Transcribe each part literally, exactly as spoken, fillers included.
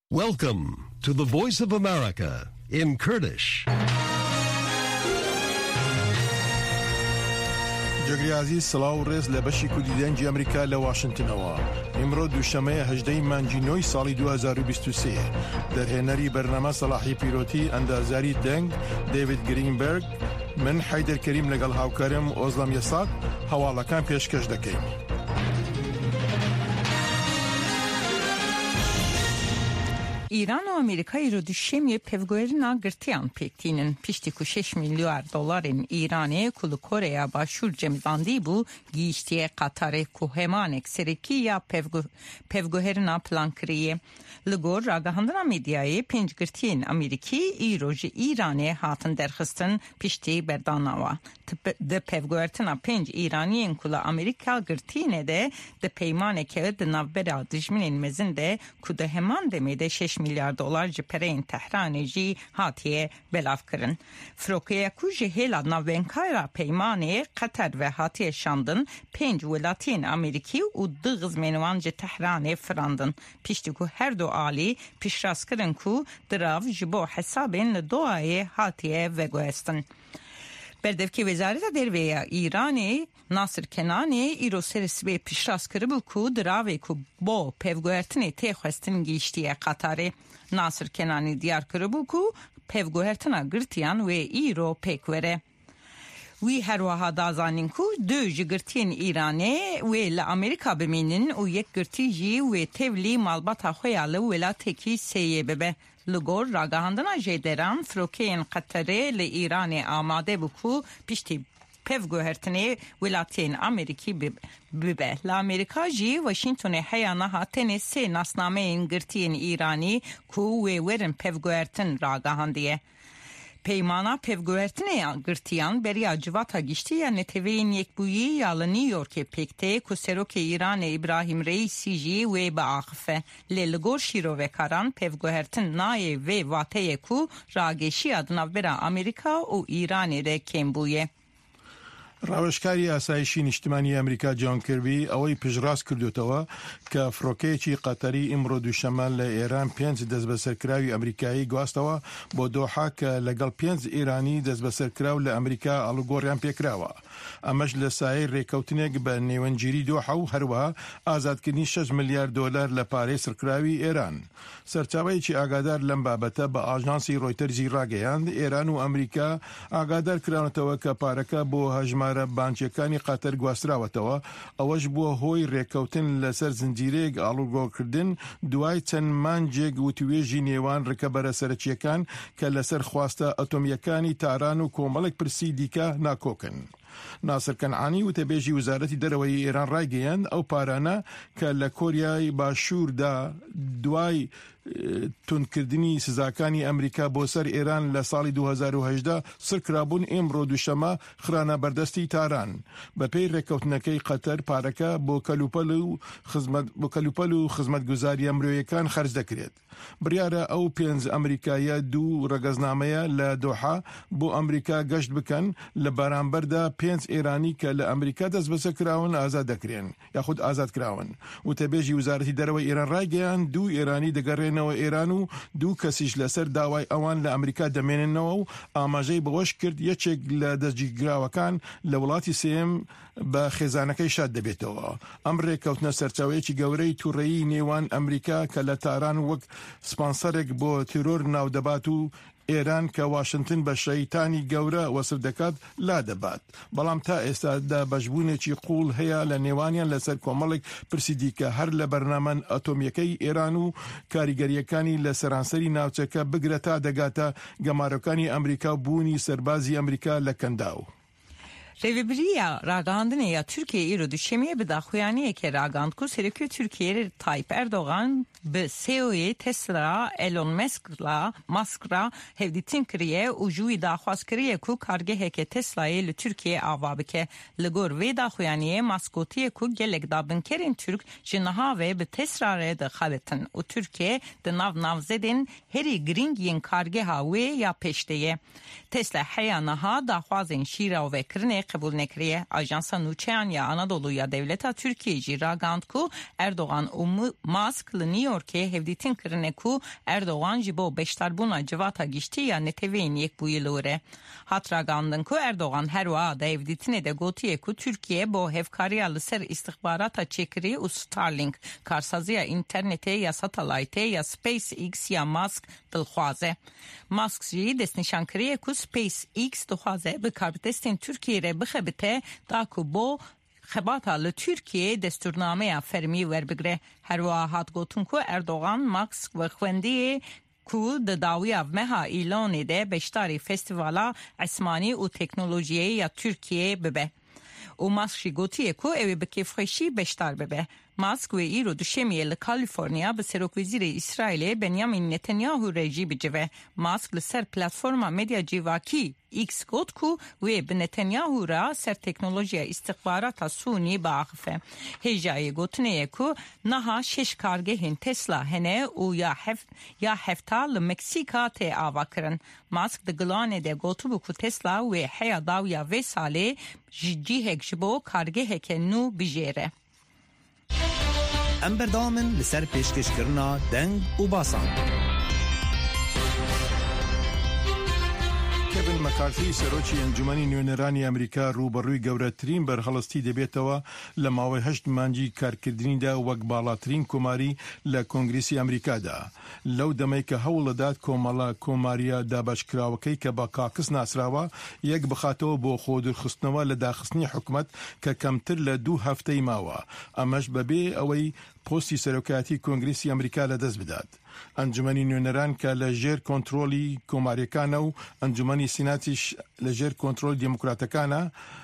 Welcome to the Voice of America in Kurdish. جگری عزیز سلاو ریز لبشی کودیدنجی امریکا لواشنطن اوا امروز دوشنبه هجده مانجی نوی سالی دو هزار و بیست و سه در هنری برنامه صلاحی پیروتی اندازاری دنگ دیوید گرینبرگ من حیدر کریم لگل هاوکارم اوزلام یساق حوالا کان پیشکش دکیم. İran و Amerika'yı رو düşemiye pevgoerina gırtıyan pektinin piştiku şeş milyar doların İran'e kulu Kore'ye başvur cemizandı bu giyiştiye Katar'e kuhemanek sereki ya pevgoerina plan kriye. Ligor ragahandına medyayı penc gırtiyen Ameriki İroji İran'e hatın derxistin pişti berdanava. De pevgoertina penc İraniyen kula Amerika gırtiyene de de peymaneke de navbera dijminin mezinde kuda heman demede şeş milyar dolar jipereyn Tehranê hatiye belav kirin. Frokeye ku ji hêla navbenkara peymane Qatar ve hatiye şandın penc welatiyên Amerîkî û du xizmên ji Tehranê firandin. Piştî ku her du alî pişrast kirin ku dirav ji bo hesabên li Dohayê hatiye veguhestin. Berdevki Wezareta Derveya İranê Nasir Kenanê îro serî pişrast kiribû ku diravê ku bo pevguhertinê tê xwestin gîştiye Qatarê. Nasir Kenanê diyar kiribû ku pevguhertina girtiyan wê îro pêk were. Wî her wiha dazanin ku du ji girtiyên Îranê wê li Amerîka bimînin û yek girtî jî wê tevlî malbata xwe ya li welatekî sêyê bibe. Li gor ragahandina jêderan firokeyên Qatarê li Îranê amade bû ku piştî pevguhertinê welatiyên Amerîkî bibe. Li Amerîka jî Washingtonê heya niha tenê sê nasnameyên girtiyên Îranî ku wê werin pevguhertin ragahandiye. Peymana pevguhertinê girtiyan beriya civata giştiya neteveyên yekbûyî ya li New Yorkê pêkte ku serokê Îranê İbrahim Reîsî jî wê biaxife. Lê li gor şîrovekaran pevguhertin nayê vê wateyê ku rageşiya di navbera Amerîka û Îranê re kêm bûye. ڕاوشکاری ئاسایشی نیشتمانی ئەمریکا جۆن کیربی ئەوەی پژڕاست کردوتەوە کە فڕۆکەیەکی قەتەری ئیمڕۆ دووشەمە لە ئێران پێنج دەست بەسەرکراوی ئەمریکایی گواستەوە بۆ دۆحا کە لەگەڵ پێنج ئێرانی دەست بەسەرکراو لە ئەمریکا ئاڵوگۆڕیان پێکراوە. ئەمەش لە سایەی ڕێکەوتنێک بە نێوەنگیری دۆحا و هەروەها ئازادکردنی شەش ملیار دۆلار لە پارەی سەرکراوی ئێران. سەرچاوەیەکی ئاگادار لەم بابەتە بە ئاژانسی ڕۆیتەرزی ڕاگەیاند ئێران و ئەمریکا ئاگادار کراونەتەوە کە پارەکە بۆ هەژمارە بانکیەکانی قەتەر گواستراوەتەوە ئەوەش بووە هۆی ڕێکەوتن لەسەر زنجیرەیەک ئاڵوگۆڕکردن دوای چەند مانجێک وتوێژی نێوان ڕکەبەرە سەرەکیەکان کە لەسەر خواستە ئەتۆمیەکانی تاران و کۆمەڵێک پرسی دیکە ناکۆکن. ناصر کنعانی وتەبێژی وزارەتی دەرەوەی ئێران ڕایگەیاند ئەو پارانە کە لە کۆریای باشووردا دوای تونکردنی سزاکانی ئەمریکا بۆ سەر ئێران لە ساڵی دو هزار و هەژدە سڕکرابوون ئێمڕۆ دووشەمە خرانە بەردەستی تاران. بەپێی ڕێکەوتنەکەی قەتەر پارەکە بۆ کەلوپەل و خزمەت بۆ کەلوپەل و خزمەتگوزاریە مرۆیەکان خەرج دەکرێت. بریارە ئەو پێنج ئەمریکایە دوو ڕەگەزنامەیە لە دۆحا بۆ ئەمریکا گەشت بکەن لە بەرامبەردا پێنج ئێرانی کە لە ئەمریکا دەست بەسەر کراون ئازاد دەکرێن یاخود ئازاد کراون. وتەبێژی وزارەتی دەرەوەی ئێران ڕایگەیاند دوو ئێرانی دەگەڕێنەوە ئێران و دوو کەسیش لەسەر داوای ئەوان لە ئەمریکا دەمێننەوە و ئاماژەی بەوەش کرد یەکێک لە دەستگیرراوەکان لە وڵاتی سێم بە خێزانەکەی شاد دەبێتەوە. ئەم ڕێکەوتنە سەرچاوەیەکی گەورەی تووڕەیی نێوان ئەمریکا کە لە تاران وەک سپانسەرێک بۆ تیرۆر ناودەبات و ئێران کە واشنگتن بە شەیتانی گەورە وەسف دەکات لا دەبات. بەڵام تا ئێستادا بەشبوونێکی قوڵ هەیە لە نێوانیان لەسەر کۆمەڵێک پرسی دیکە هەر لە بەرنامە ئەتۆمیەکەی ئێران و کاریگەریەکانی لە سەرانسەری ناوچەکە بگرە تا دەگاتە گەمارەکانی ئەمریکا و بوونی سەربازی ئەمریکا لە کەنداو. Revibiriya ragandine ya Türkiye îro düşemiye bi daxuyaniyeke ragand ku serokê Türkiye Tayyip Erdoğan bi C E O'yê Tesla Elon Musk'la Musk'ra hevdîtin kiriye û jû wî daxwaz kiriye ku kargeheke Tesla'yê li Türkiye ava bike. Li gor vê daxuyaniyê maskotiye ku gelek dabinkerên Türk ji niha ve bi Tesla re dixebitin û Türkiye di nav navzedên herî giringiyên kargeha wê ya pêşteye. Tesla heya niha daxwazên şîra ve kirinê قبول نکریه. آژانس نوچهان یا آنادولو یا دولت ترکیه جی راگاند کو اردوغان و ماسک لنیورک هفدیتین کرنه کو اردوغان جبو بشتربونا جواتا گشتی یا نتوین یک بویلوره. هات راگاندن کو اردوغان هر وعده هفدیتینه ده گوتیه کو ترکیه با هفکاری لسر استخبارات چکری و ستارلینک کارسازی اینترنت یا ساتلایت یا سپیس ایکس یا ماسک دلخوازه. ماسک جی دست نشان کریه کو سپیس ایکس دلخوازه به کاربتستین ترکیه ره بخبته تا کو بو خباتا لترکیه دستورنامه فرمی ور بگره. هر واحد گوتون کو اردوغان ماسک و خوندی کو د داویا مها ایلانی ده بشتاری فستیوالا عثمانی و تکنولوژیه یا ترکیه ببه. و ماسک گوتیه کو اوی بکیفخشی بشتار ببه. ماسک و ایرو دوشمیه لکالیفورنیا به سروک وزیر اسرائیل بنیامین نتانیاهو رژی بجوه. ماسک لسر پلتفرما مدیا جیواکی ایکس گوت کو و به نتانیاهو را سر تکنولوژیا استخبارات سونی باقفه. هجای گوتنه کو نها شش کارگهین تسلا هنه و یا هفت یا هفتا لمکسیکا ته آوا کرن. ماسک دگلانه ده گوتو بکو تسلا و حیا داویا و ساله جی هک جبو کارگه که نو بجیره. ام بردامن لسر پیشکش کرنا دنگ و باسان. کیوین مکارتی سروچی انجمنی نوێنەرانی ئەمریکا ڕوبەڕووی گەورەترین بەرهەڵستی دەبێتەوە لە ماوەی هەشت مانگی کارکردنیدا وەک باڵاترین کۆماری لە کۆنگرێسی ئەمریکادا. لەو دەمەی کە هەوڵ دەدات کۆمەڵە کۆماریە دابەشکراوەکەی کە بە کاکس ناسراوە یەک بخاتەوە بۆ خۆدورخستنەوە لە داخستنی حکومەت کە کەمتر لە دوو هەفتەی ماوە. ئەمەش بەبێ ئەوەی پۆستی سەرۆکایەتی کۆنگرێسی ئەمریکا لەدەست بدات. ئەنجومەنی نوێنەران کە لە ژێر کۆنتڕۆلی کۆماریەکانە و ئەنجومەنی سیناتیش لە ژێر کۆنتڕۆلی دیموکراتەکانە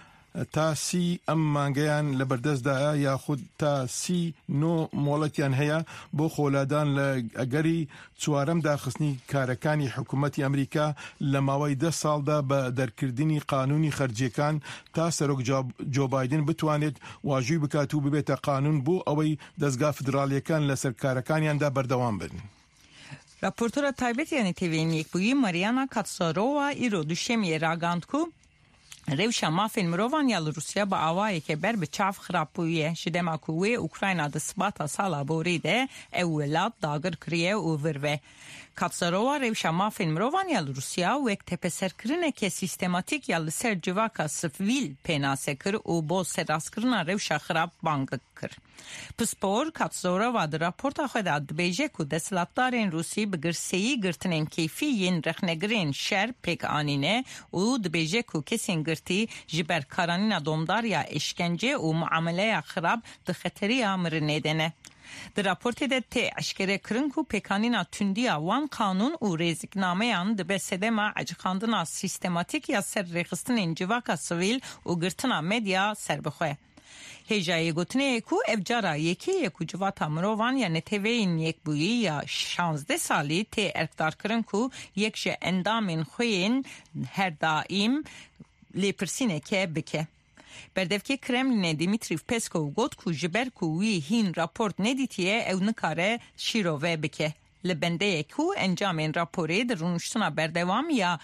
تا سی ئەم مانگەیان لە بەردەستدایە یاخود تا سی نۆ مۆڵەتیان هەیە بۆ خۆلادان لە ئەگەری چوارەم داخستنی کارەکانی حکوومەتی ئەمریکا لە ماوەی دە ساڵدا بە دەرکردنی قانونی خەرجیەکان تا سەرۆک جۆ بایدن بتوانێت واژووی بکات و ببێتە قانون بۆ ئەوەی دەستگا فدرالیەکان لەسەر کارەکانیاندا بەردەوام بن. راپورتۆرە تایبەتیانی تێڤین یەکبووی ماریانا کاتسارۆوا ئیرۆ دوشەمیە راگاند کو روشا مافین مروان یا روسیا با آوایی که بر به چاف خراب بویه شدما کوه اوکراینا دسباتا سالا بوریده اولاد داگر کریه و وروه. کاتساروا روشا مافین مروان یا روسیا و یک تپسر کرنه که سیستماتیک یا لسر جواکا سفویل پیناسه کر و با سراس کرنه روشا خراب بانگ کر. پسپور کاتساروا در راپورتا خود اد بیجه که دستلاتدارین روسی بگرسیی گرتنین کیفیین رخنگرین شر پیک آنینه و د بیجه که کسین گرتی جبر کارانین دومدار یا اشکنجه و معامله خراب د خطری آمرنه دنه. در راپورت ده ته اشکره کرن کو پکانینا تندیا وان قانون و رزگنامه ان ده بسدما اجخاندنا سیستماتیک یا سر رخصتن انجواکا سویل و گرتنا مدیا سر بخواه. هجای گوتنه کو افجارا یکی یکو جواتا مروان یا نتوین یک بویی یا شانزده سالی ته ارکدار کرن کو یک شه اندامین خوین هر دائم لیپرسینه که بکه. بردفکی کرملین دیمیتری پسکو گوت کو جبر کو وی هین راپورت ندیتیه او نکاره شیروه بکه. لبنده کو انجام این راپوری در رونشتنا بردوام یا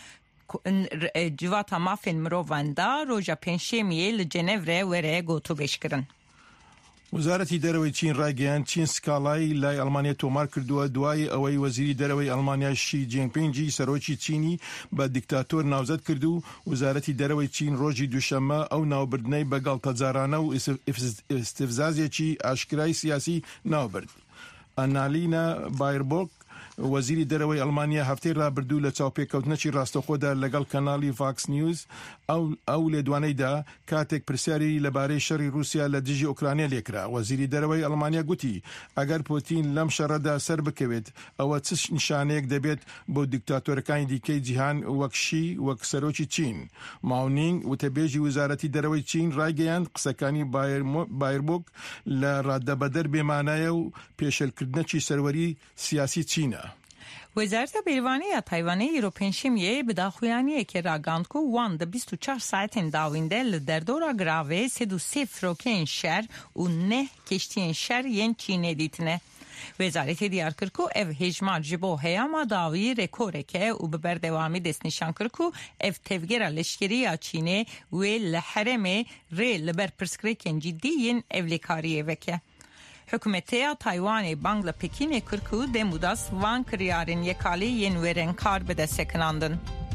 جواتا مافین مرواندا روژا پنجشنبه لجنیو وره گوتو بشکرن. وزارەتی دەرەوەی چین ڕایگەیاند چین سکاڵای لای ئەڵمانیا تۆمار کردووە دوای ئەوەی وەزیری دەرەوەی ئەڵمانیا شی جینپینگی سەرۆکی چینی بە دیکتاتۆر ناوزەت کرد و وزارەتی دەرەوەی چین ڕۆژی دووشەممە ئەو ناوبردنەی بە گاڵتەجارانە و ئستیفزازێکی ئاشکرای سیاسی ناوبرد. ئەنالینا بایربۆک وەزیری دەرەوەی ئەڵمانیا هەفتەی ڕابردوو لە چاوپێکەوتنەکی ڕاستەخۆدا لەگەڵ کەناڵی فاکس نیوز ئەو لێدوانەیدا کاتێک پرسیاری لەبارەی شەڕی رووسیا لە دژی ئۆکرانیا لێکرا. وەزیری دەرەوەی ئەڵمانیا گوتی ئەگەر پوتین لەم شەڕەدا سەر بکەوێت ئەوە چ نیشانەیەک دەبێت بۆ دیکتاتۆرەکانی دیکەی جیهان وەک شی وەک سەرۆکی چین. ماونینگ وتەبێژی وزارەتی دەرەوەی چین ڕایگەیاند قسەکانی بایربۆک لە ڕادەبەدەر بێمانایە و پێشێلکردنەکی سەروەری سیاسی چینە. وزارت بیروانی تایوانی ایرو پنجشنبه به داخویانی که راگاند کو وان د بیست و چهار ساعتین داوینده لدر دورا گراوه سه و سه فروکین شهر و نه کشتین شهر ین چینه دیتنه. وزارت دیار کرکو او هجمار جبو هیاما داوی رکوره که او ببر دوامی دست نشان کرکو او تفگیر لشکری یا چینه و لحرم ری لبر پرسکریکن جدیین او لکاریه وکه. حکومت تایوان بانگلا پکین کرکو دموداس وان کریارن یکالی ین ورن کار بده سکناندن.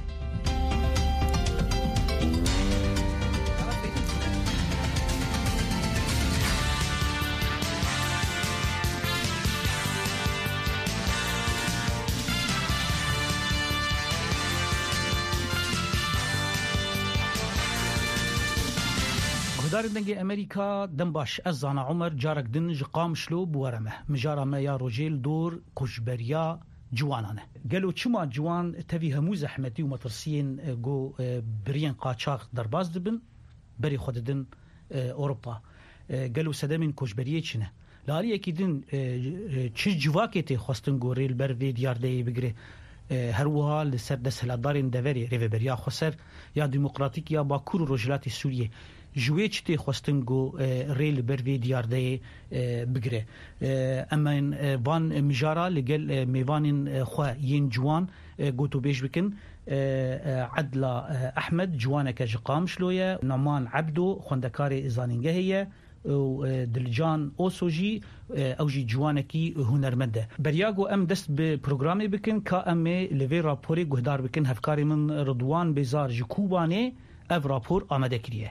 دار دنگ امریکا دم باش از زانا عمر جارک دن جقام شلو بورمه مجارا ما یا روجیل دور کشبریا جوانانه قالوا چما جوان تبي همو زحمتي ومطرسين جو برين قاچاق درباز دبن بري خوددن اوروبا قالوا سدمين كشبريه چنه لاري اكيدن چ جواكتي خواستن گوريل بروي دياردي بگري هروها لسر دسهلدارين دوري ريفبريا خسر يا ديمقراطيك يا باكور روجلاتي سوريه جوی چتی خواستن گو ریل بروی دیارده بگره اما وان مجارا لگل میوان خواه ین جوان گو تو بیش بکن عدلا احمد جوانک جقام شلویه نمان عبدو خوندکار زانینگه هیه و دلجان اوسوجی اوجی جوانکی هنرمنده بریاگو ام دست به پروگرامی بکن که ام لوی راپوری گهدار بکن هفکاری من رضوان بیزار جکوبانه اف راپور آمده کریه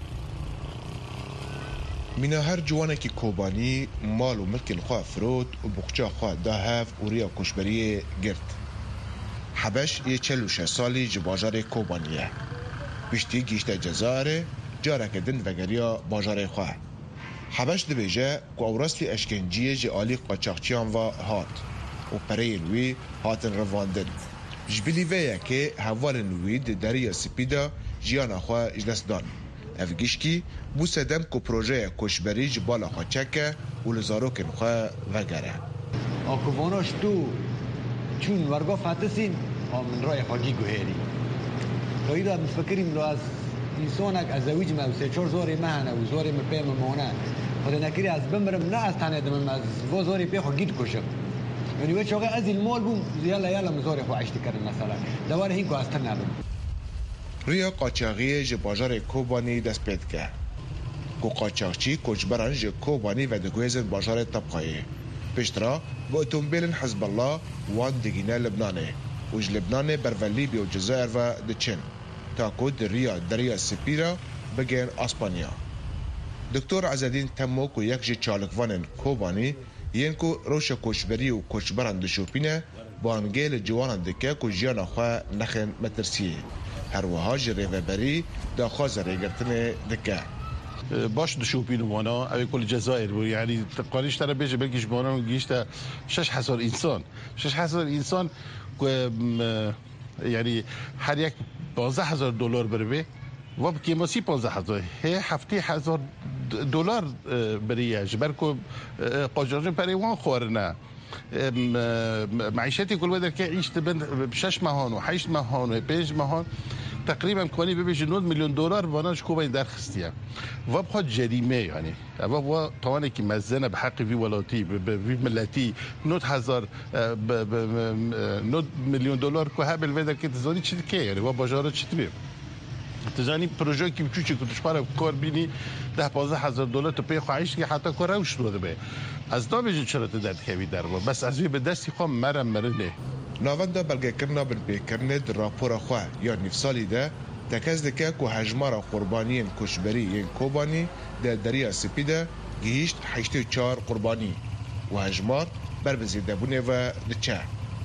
مینا هر جوانکی کوبانی مال و ملک الخواه فرود و بخچا خواه دا هف و ریا کشبری گرد. حبش یه چلو شه سالی جباجار کوبانیه. بشتی گیشت جزاره جارک دن وگریا باجار خواه. حبش دبیجه که اوراستی اشکنجیه جالی قاچاقچیان و هات و پره نوی هاتن رواندن. جبیلی ویه که هوار نوی ده دریا سپیدا جیان خواه اجدست دان. افگیشکی بو سدم کو پروژه کشبری جبال خاچکه و لزاروکن خواه وگره آکواناش تو چون ورگا فتسین من رای خاگی گوهری رایی دا مفکریم رو از انسانک از زویج ما و سه چور زوری مهنه و زوری مپی ممونه خود نکری از بمرم نه از تنه دمم از و زوری پی خاگید کشم یعنی وچ آقا از این مال بوم یالا یالا مزوری خو عشتی کردن مثلا دواره هین کو از تنه بوم ریا قاچاقی جباجار کوبانی دست پید که کو قاچاقچی کجبران ج کوبانی و دگویزن باجار طبقایه پشترا با اتومبیل حزب الله وان دگینه لبنانه وج لبنانه بر لیبیا و جزایر و دچن تا کو دریا دریا سپیرا بگن اسپانیا دکتر عزالدین تمو کو یک ج چالکوان کوبانی ین کو روش کوشبری و کوچبران دشوپینه بانگل جوانان دکه کو جیان خو نخن مترسیه هر وها جریوبری دا خواز ریگرتن دکه باش دشوپین وانا اوی کل جزایر بود یعنی قالیش تره بیشه بلکیش وانا گیشت شش هزار انسان شش هزار انسان یعنی هر یک پانزده هزار دلار بره و بکیماسی پانزده هزار هی هفته هزار دلار بریه جبر کو قاجران پریوان خورنه معیشتی کل بدر که عیشت بند بشش ماهان و هشت ماهان و پنج ماهان تقریبا کنی ببیشه نود میلیون دلار وانش کوبای درخستیه و بخواد جریمه یعنی و و طوانی که مزنه به حق وی ولاتی به وی ملتی نود هزار نود میلیون دلار که هبل بدر که تزانی چی که یعنی و باجارا چی تبیم تزانی پروژه که بچوچی که تشپاره کار بینی ده پانزده هزار دلار تو پی خواهیش که حتی کار روش رو به از دابیج چرا تدرد خوی در با بس از وی به دستی خواه مرم مرنه ناونده بلگه کرنا بر بیکرنه در راپور خواه یا نفسالی ده تکز دکه که هجمار قربانیین کشبری این کوبانی در دریا سپیده گیشت هشت و چار قربانی و هجمار بر بزیده بونه و دچه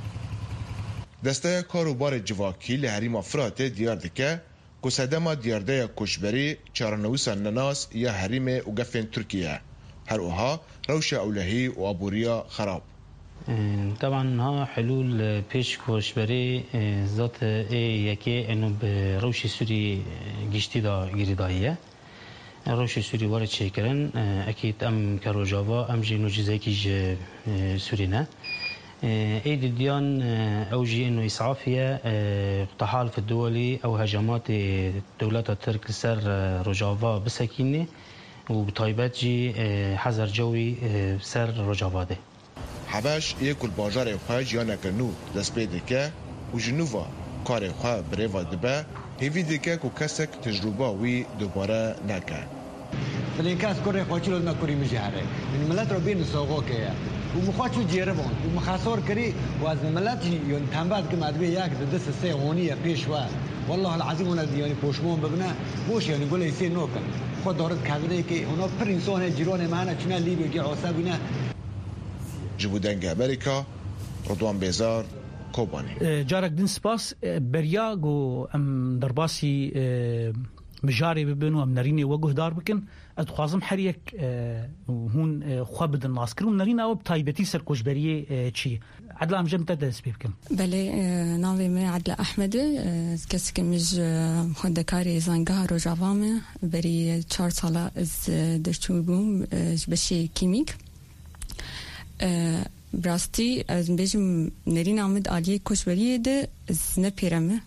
دسته کاروبار جواکی لحریم افراد دیار دکه که سدما دیارده کشبری چارنویسان نناس یا حریم و گفن ترکیه هر اوها روش اولهی و ابوریا خراب طبعا ها حلول پیش کشبری ذات یکی انو به روش سوری گشتی دا گریداییه روش سوری وارد چه کرن اکید ام کروجاوا ام جنو جزایی که سوری نه ايد الديان اوجي انه اسعافيه التحالف الدولي او هجمات الدولات الترك لسر روجافا بسكينه وبطيبات جي حذر جوي سر روجافا ده حباش ياكل باجار خواج يانا كنو دسبيدكه وجنوفا كاري خوا بريفا دبا هيفي ديكا كو كسك تجربه وي دوباره نكا فلينكاس كوري خوچلو ما كوري مجاره من ملات ربين سوقوك يا ومخاطو جيربون ومخاصور كري واز ملات يون تنبات كما ادبي ياك دس سي هونيه بيشوا والله العظيم انا يعني بوشمون ببنا بوش يعني يقول لي سي نوكل خد دورت كابري كي هنا برينسون جيرون معنا كنا ليبيا جي عصابنا جبودنگ امریکا رضوان بیزار کوبانی جارك دين سباس برياغو ام درباسي مجاري ببن وام نريني وجه دار بكن اتخازم حريك هون خوابد الناس كرون نرينا او بتايبتي سر كوجبريه تشي عدلا ام جمت تدس بكن بله ناوي ما عدلا احمد كسك مج خدكاري زنگا روجافام بري چهار سالا از درچو بوم بشي كيميك براستی از بیشم نرین آمد عالیه کشوریه ده از نپیرمه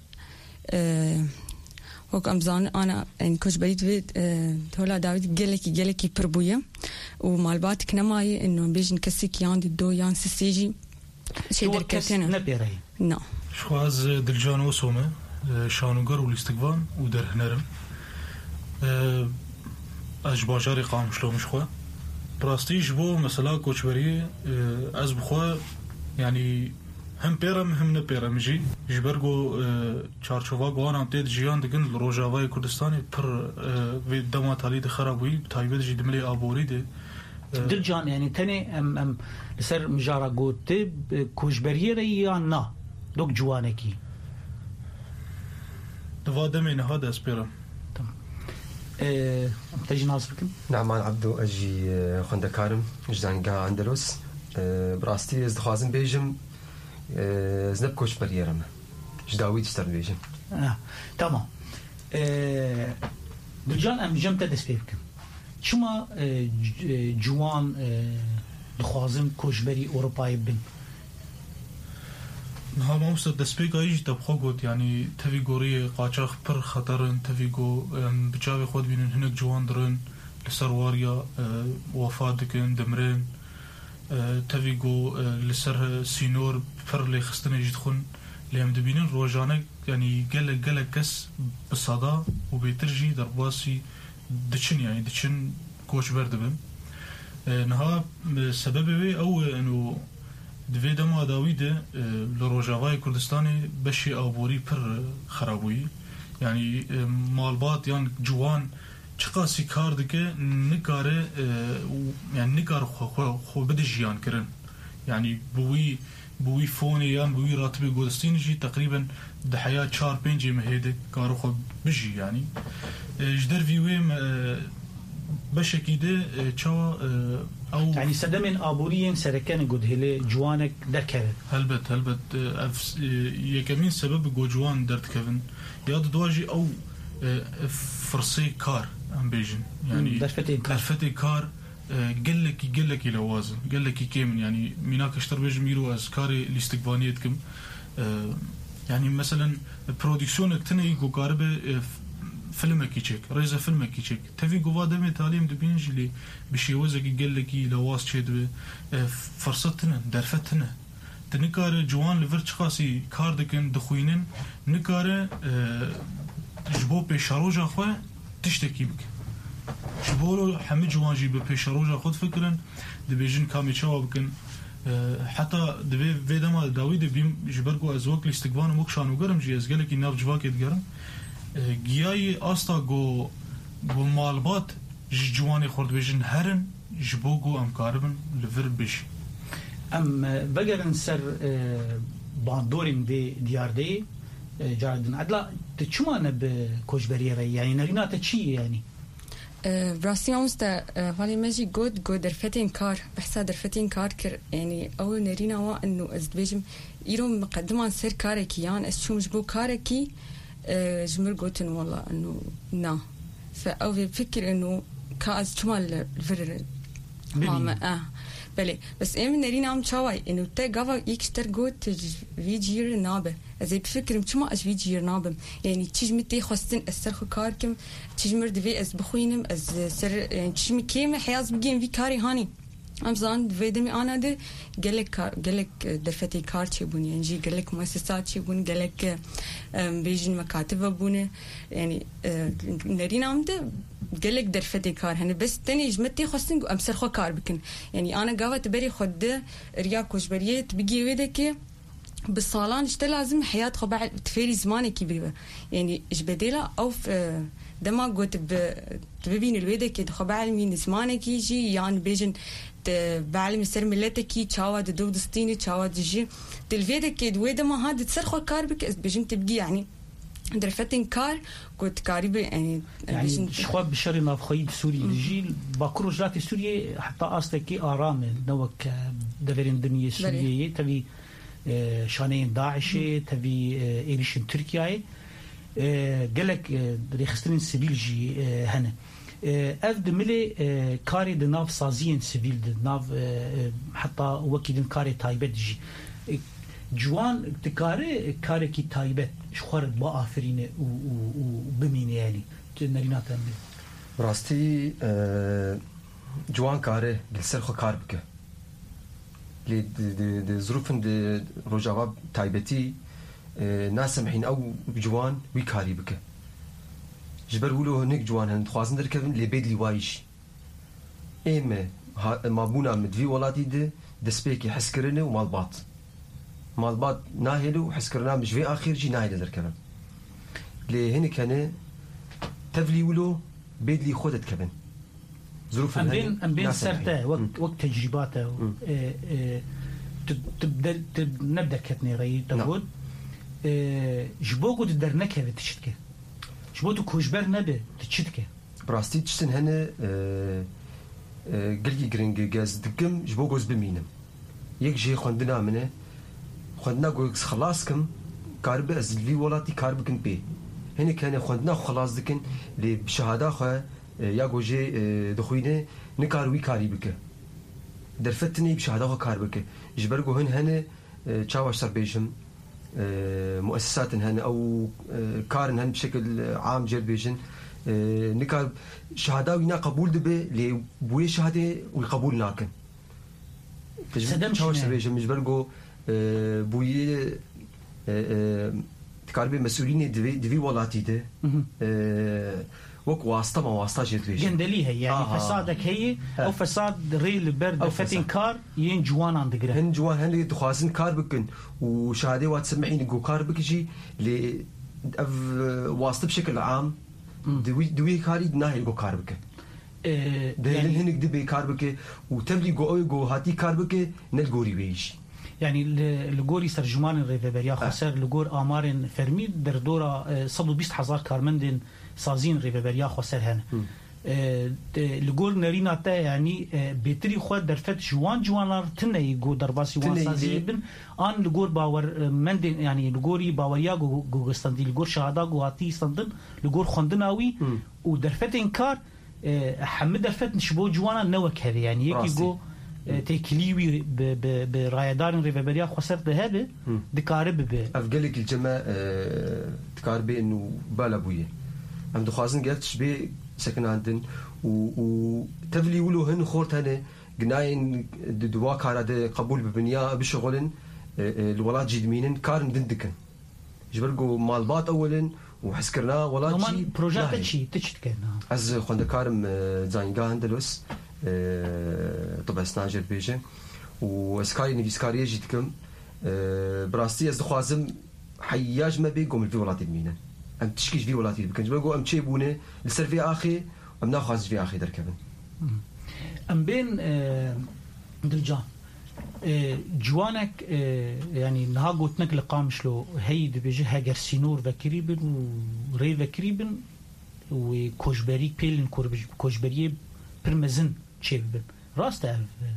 وقت امزان آنا این کشوری دوید تولا داوید گلکی گلکی پربویه و مالبات کنمایی انه بیشن کسی کیان دی دو یان سیجی شی در کتنه نپیره نه شواز دلجان وسومه شانوگر والاستقبال ودر هنرم اج باجاری قام شلومش خو براستيش بو مثلا كوچبري از بخوا يعني هم بيرم هم نبيرم جي جبرغو چارچوبا گوان تيد جيان دگن روجاوای کردستان پر و دما تالي د خرابوي تايبد جي دملي ابوري دي درجان يعني تاني ام ام سر مجارا گوت كوچبري ريانا دوك جوانكي دوادمين هذا اسبيرم تجي ناصركم نعمان عبدو اجي خندكارم جزانقا اندلس براستي از دخوازم بيجم زنب كوش بريرم جداوي تشتر بيجم اه تمام درجان ام جمت دس بيبكم شما جوان دخوازم كوش بري اوروباي بن نها ما مست دسبيك ايج تبخو قد يعني تفي غوري قاچاخ پر خطرن تفي غو بچاوي خود بينن هنك جوان درن لسر واريا وفات دكن دمرن تفي غو لسر سينور پر لي خستن يدخن لهم دبينن روجانه يعني قال قال كس بصدا وبيترجي درباسي دچن يعني دچن كوش بردبن نها سببه او انه دوی دما داویده لروجاوای کردستانی بشی آبوری پر خرابوی یعنی مالبات یعنی جوان چقاسی کار دکه نکاره یعنی نکار خو خو بده جیان کرن یعنی بوی بوی فونی یعنی بوی راتبی کردستانی جی تقریبا ده حیات چهار پنج مهده کارو خو بجی یعنی جدر ویویم بشكيده تشوا او يعني سدمن ابوريين سركان قد هله جوانك دركه هلبت هلبت يكمين سبب جو جوان درت كيفن ياد دواجي او فرسي كار ام بيجن يعني درفتي كار درفتي كار قال لك قال لك لوازن قال لك كيمن يعني ميناك اشتر بيج ميرو اسكاري الاستقبانيتكم يعني مثلا برودكسيون تني جو قاربه فيلم كيتشيك ريزا فيلم كيتشيك تفي قوا دمي تعليم دبينج لي بشي وزق قال لك لواس تشد فرصتنا درفتنا تنكار جوان لفرش خاصي كاردكن دخوينن نكار جبو بشاروجا خو تشتكي بك جبولو حمد جوان جي بشاروجا خود فكرن دبيجن كامي تشاوبكن حتى دبي فيدما داوود بيم جبرغو ازوك الاستقبال مكشانو گرم جي از قال لك ناف جواك يدگرم گیای آستا گو گو مالبات جوانی خورد بيجن هرن جبو گو ام کاربن لفر بش ام بگرن سر باندورين دي ديار دي جاردن عدلا تشمانه بكوجبري ري يعني نريناته چي يعني براسي امستا والي ماجي جود جو درفتين كار بحسا درفتين كار كر يعني اول نرينا وا انه از بيجم يرو مقدمان سر كاركيان اس شو مجبو كاركي جمر قلت والله انه نا فاو بفكر انه كاز شمال الفر ماما اه بله بس ام نرین ام چاوای اینو تا گاوا یکشتر گوت ویجیر نابه از بفکرم چما از ویجیر نابم یعنی چیز متی خواستن اثر خو کار کم چیز مرد وی از بخوینم از سر یعنی چیز میکیم حیاز بگیم وی کاری هانی ام زان ویدمی آنا ده گلک گلک درفتی کار چی بونی یعنی گلک مؤسسات چی بون گلک بیجن مکاتب بونه یعنی نرین ام ده گلک درفتی کار هنه بس تنی جمتی خواستن ام سر خو کار بکن یعنی آنا گاوت بری خود ده ریا کوشبریت بگی ویده که بالصالان اشتا لازم حياة خو بعد تفيري زماني كبيرة يعني ايش بديلا او في دما قلت تبين الويدة كي خو بعد من زمانك يجي يعني بيجن بعلم يصير ملتك تشاوا دو دستيني تشاوا دجي تلفيدة كي دويدة ما هاد تصير خو كاربك بيجن تبقي يعني درفتن كار قلت كاريبي يعني يعني شخواب بشري نافخيد سوري الجيل باكرو جلاتي سوريا حتى أصلك آرام نوك دفرين دنيا سوريا تبي شانين داعشي تبي إيريشن تركيا قالك ريخسترين سبيل جي هنا أفد ملي كاري دناف سازين سبيل دناف حتى وكيدن كاري تايبت جي جوان تكاري كاري كي تايبت شخورت با آفرين وبمين يعني نرينات أمي راستي جوان كاري قلسر خو كار بك لي دي ظروفن دي رجعوا تايبتي ناس سمحين او جوان وي كاري بك جبر ولو هناك جوان هن خوازن دركبن لي بيد لي وايش ايما ما بونا مدفي ولاتي دي دسبيكي حسكرنه ومالباط مالباط ناهلو حسكرنا مش في اخر جي ناهل دركبن لي هنا كان تفلي ولو بيد لي خودت كبن ظروف ام بين ام بين سرته وقت وقت تجرباته تبدا نبدا كتني غي تقول جبوكو تدرنكه بتشتكه جبوتو كوجبر نبي تشتكه براستي تشتن هنا قلقي جرينج جاز دقم جبوكوز بمينم يجي خندنا منه خندنا قوكس خلاصكم كارب ازلي ولاتي كاربكن بي هنا كان خندنا خلاص دكن اللي بشهاده خو یا گوجه دخوینه نکاروی کاری بکه درفتنی بشهاده خو کار بکه جبر گوهن هنه چاواش سر بیشم مؤسسات هن او كارن هن بشكل عام جل بيجن نكار شهاده وينا قبول دبه لي بوي شهاده والقبول ناكن سدم شاوش سر بيجن مجبرغو بوي تكاربي مسؤولين دبي دبي ولاتي ده وك واسطه ما واسطه جد بيجن جندلي هي يعني آه. فسادك هي آه. او فساد ريل برد فتين كار ين جوان عند قره هن جوان هن دخوازن كار بكن وشهاده واتسمعين جو كار بكجي ل واسطه بشكل عام دوي دوي كاري ناهي جو كار بك اه يعني هنك دبي كار بك وتبلي جو جو هاتي كار بك نلغوري بيش يعني لغوري ترجمان ريفيبريا خسر لغور امارن فرمي در دورا صد وبيست هزار كارمندن سازين ريفيبريا خسر هن لغور نرينا تا يعني بيتري خود درفت جوان جوانار تني جو درباسي واسازي بن ان لغور باور مندن يعني لغوري باوريا جو جوستاندي لغور شهاده جو هاتي استندن لغور خندناوي ودرفت انكار حمد درفت نشبو جوانا نوك هذه يعني يكي جو تكليوي برايدار ريفيبريا خسرت هذا دكارب ب افقلك الجماعه تكارب انه بالابويه ام دخوازن قالت شبي سكن عندن وتفلي ولو هن خورت هنا قناين دوا كار قبول ببنيا بشغلن الولاد جدمينن كارن دندكن جبرقو مالبات اولا وحسكرنا ولاد شي بروجيكت شي تشتكن از خوند كارم زاينغا هندلوس طبعا سناجر بيجن واسكاري نفيسكاري جيتكم براستي از دخوازم حياج ما بيقوم في ولاد المينن ام تشكيش في ولاتي بكنج بقول ام تشيبونه لسر في اخي ام ناخذ في اخي دركبن ام بين دلجان جوانك يعني نها قلت نك لقامش له هيد بيجي هاجر سينور وكريبن وري وكريبن وكوجبري بيلن كوجبري برمزن تشيبن راسته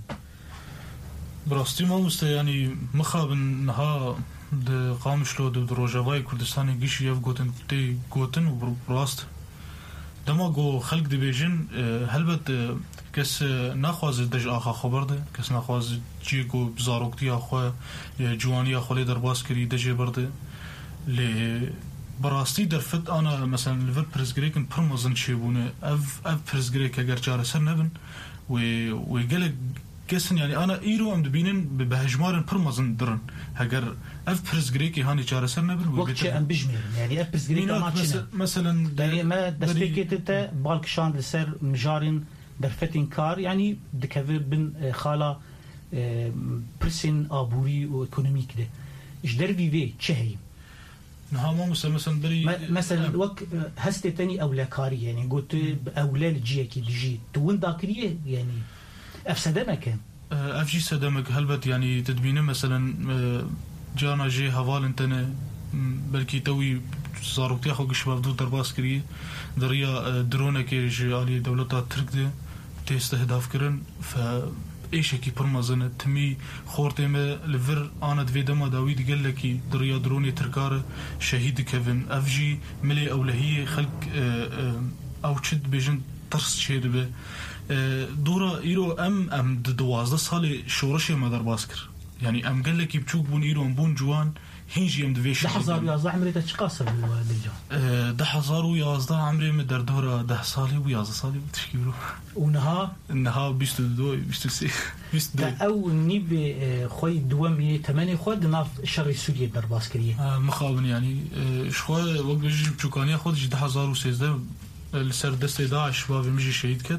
براستي ما مست يعني مخابن نها د قامشلو د روجاوای کردستان گیش یو گوتن تی گوتن و براست دما گو خلق دبیجن هلبت کس نخواز دج آخا خبر ده کس نخواز جی گو بزاروکتی آخوا جوانی آخوا لی در باز کری دجی برده لی براستی در فت آنا مثلا لفر پرزگریکن پرمازن چی بونه اف اف پرزگریک اگر جاره سر نبن و و گله کسن یعنی آنا ایرو ام دبینن به هجمارن پرمازن درن اگر اف پرزگریکی هانی جاره سر نبن وقت ام بجمیر یعنی اف پرزگریک ما چنه مثلا یعنی ما دستکیت بالکشان لسر مجارن در فتین کار یعنی دکوه بن خالا پرسین آبوری و اکونومیک ده اش در ویوی چه هی؟ نها ما مثلا مثلا بري مثلا وقت هستي تاني أولكاري يعني قلت أولال جيكي دجي توين ذاكريه يعني أفسدمك أفجي سدمك هلبت يعني تدبينه مثلا جانا جي هوال انتنا بلكي توي صاروكتي أخو قشباب دو درباس كريه دريا درونه كي جالي دولتا ترك ده تستهدف كرن ف ايش كي برمزنه تمي خورتي ما لفر انا دويدما داويد قال لك دريا دروني تركار شهيد كيفن افجي ملي اولهيه خلق او تشد بيجن ترس شيد به دورا ايرو ام ام دوازده سال شورشي ما در باسكر يعني ام قال لك بتشوك بون ايرو بون جوان هنجي ام دفيش ده حزار ويازده عمري تشقاسر بالوالدجا ده حزار ويازده عمري مدر دورا ده سالي ويازده سالي بتشكيلو ونها نها بيستو دو بيستو سي بيستو دو او نيب خوي دوامي تماني خود ناف شري سوريا در باسكريه آه مخابن يعني شخوا وقت بجي بچوكانيا خود جي ده حزار وسيزده لسر دست داعش بابي مجي شهيد كد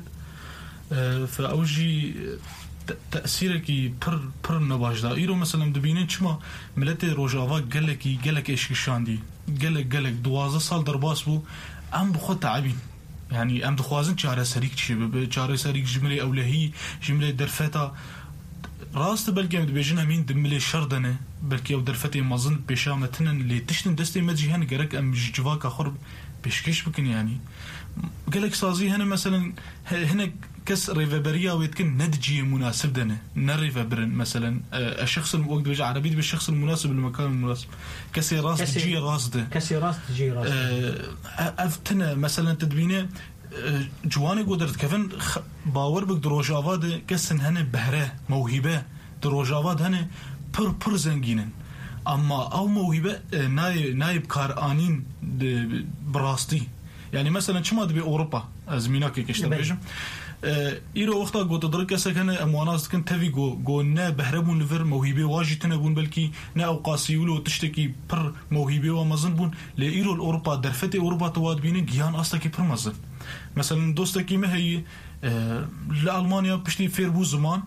فاوجي تأثيركي بر بر نباش دا إيرو مثلا دبينين شما ملتي روجاوا قالكي قالك إيش كشاندي قالك قالك دوازة سال درباس بو أم بخود تعبين يعني أم دخوازن شارع سريك شيء شارع سريك جملة أولهي جملة درفتا راست بلكي مدبيجن همين دملي شردنه بلكي أو درفتي مازن بشامتنا اللي تشتن دستي مجي هن قالك أم جواك آخر بشكش بكن يعني قالك سازي هنا مثلا هنا كس ريفابريا ويتكن ندجي مناسب دنا نريفابرن مثلا الشخص الوقت بيجي عربي بالشخص المناسب المكان المناسب كسي راس تجي راس ده كسي راس تجي راس افتنا مثلا تدبينه جواني قدرت كفن باور بك دروجاوا ده كسن هنا بهره موهبه دروجاوا هنا پر پر زنگينن اما او موهبه ناي نايب كار انين براستي يعني مثلا شما دبي اوروبا ازميناكي كشتر بيجم ایرو وقتا گو تدرک سکنه امواناست کن تفی گو گو نه بهربون لفر موهبه واجی تنبون بلکی نه اوقاسیولو تشتکی پر موهبه و مزن بون لی ایرو الاوروبا درفت اروپا تواد بینه گیان استا کی پر مزن مثلا دوستکی ما هي لالمانیا پشتی فیر بو زمان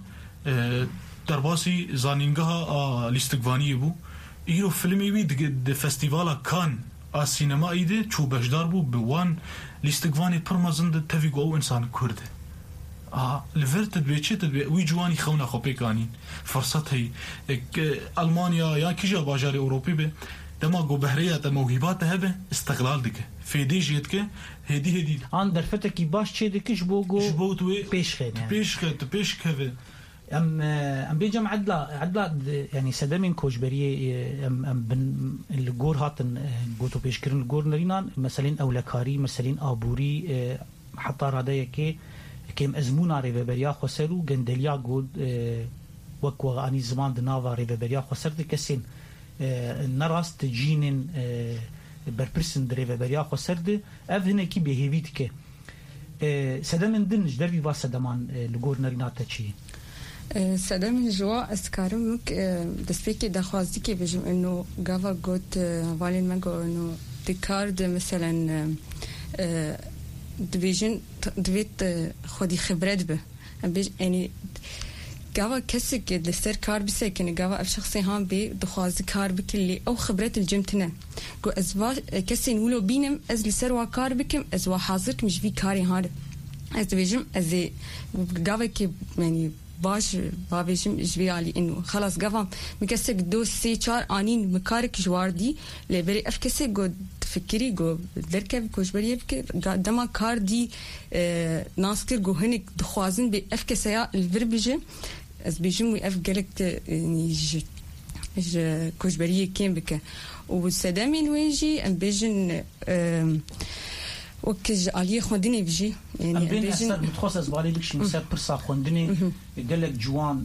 درباسی زانینگاه لیستگوانی بو ایرو فیلمی وی د فستیوالا کان ا سینما ایده چو بشدار بو بوان لیستگوانی پر مزن د تفی گو انسان کرده آه لفرت تدبيتشي تدبي ويجواني خونا خوبيكانين فرصت هي ألمانيا يا كيجا باجاري أوروبي به دما جو بحريات موهبات هبه استقلال دك في دي جيتك هدي هدي عن درفتك باش شيء دك جبو جو جبو توي بيش خين يعني بيش خت بيش كذا ام ام بيجم عدلا عدلا يعني سدمين كوجبريه ام ام بن الجور هاتن جوتو بيش كرن الجور نرينا مثلا اولكاري مثلا ابوري حتى رادايكي كم أزمونا ريفابريا خسروا جندليا جود وقوا أني زمان دنافا ريفابريا خسرت كسين نراس تجينن بربرسن ريفابريا خسرت أفهنا كي بهيفيتك سدمن دنج دربي باس سدمان لجور نرينا تشي سدمن جوا أسكارم مك دسبيكي دخوازي كي بجم إنه جافا جود والين ما جو إنه دكارد مثلا دبيجن دويت خودي خبرات به يعني قاوا كسك لسر كار بسك يعني قاوا شخصي هام بي دخواز كار بكلي او خبرات الجمتنا قو ازوا كسين ولو بينم از لسر وا كار بكم ازوا حاضرك مش في كاري هذا از دبيجم از قاوا كي يعني باش بابيجم جويالي انه خلاص قاوا مكسك دو سي چار انين مكارك جواردي لبري افكسي قو فكري جو دركب كوجبريه بك دما كاردي ناسكر جو هنك دخوازن بافكسيا الفربجه از بيجم اف جلكت يعني ج كوجبريه كيم بك وسدامين ويجي ام بيجن وكج عليه خندني بيجي يعني بين أسد متخصص بالي بكشي مساب برصا خندني قالك جوان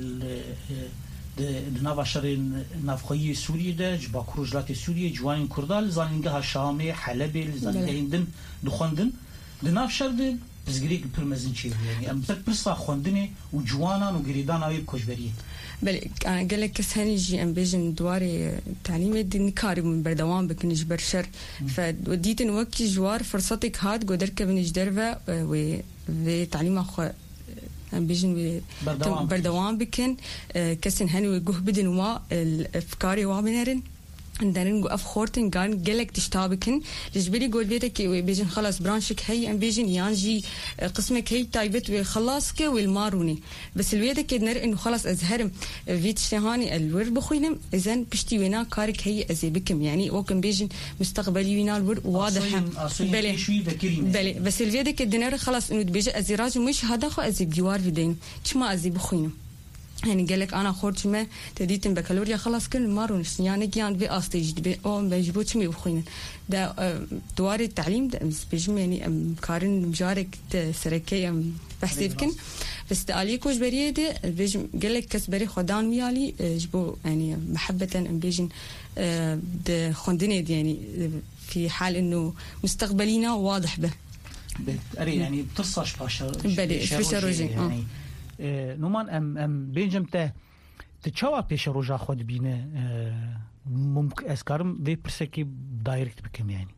ناف شرين نافخي سوريا ده جبا كروجلات سوريا جوان كردال زانينجها شامي حلب زانيندن دخندن ناف شرد بزغريك برمزنشي يعني ام برصا خندني وجوانا وغريدان اي كوجبري بل انا قال لك كساني جي ام بيجن دواري تعليم دي كاري من بردوان بكنج برشر فوديت وقت جوار فرصتك هاد قدرك بنج درفه و تعليم اخو ام بيجن بردوان بكن كسن هني وجه بدن وا الافكاري وابنرن عندنا نقول أفخورتن كان جلك تشتابكن لجبري قول بيتك بيجن خلاص برانشك هي أم بيجن يانجي قسمك هي تايبت وخلاصك والماروني بس الويدك كدنر إنه خلاص أزهرم فيت شهاني الور بخوينم إذن بشتي وينا كارك هي أزيبكم يعني وكم بيجن مستقبلي وينا الور واضح بلي بلي بس الويدك كدنر خلاص إنه بيجي أزيراج مش هذا خو أزيب جوار فيدين شما أزيب بخوينم يعني قال لك انا خرج ما تديت بكالوريا خلاص كل مارون يعني كان في استيج بي او بيجبوت مي بخوين ده دوار التعليم ده بيجم يعني كارن مجارك سركي بحسبكن بس تعليق وجبريه ده بيجم قال لك كسبري خدان ميالي جبو يعني محبه بيجن ده خندني يعني في حال انه مستقبلينا واضح به يعني بتصاش باشا باشا يعني نومان ام ام بينجمته تشوا بيش روجا خود بينه ممكن اسكارم في برسكي دايركت بكم يعني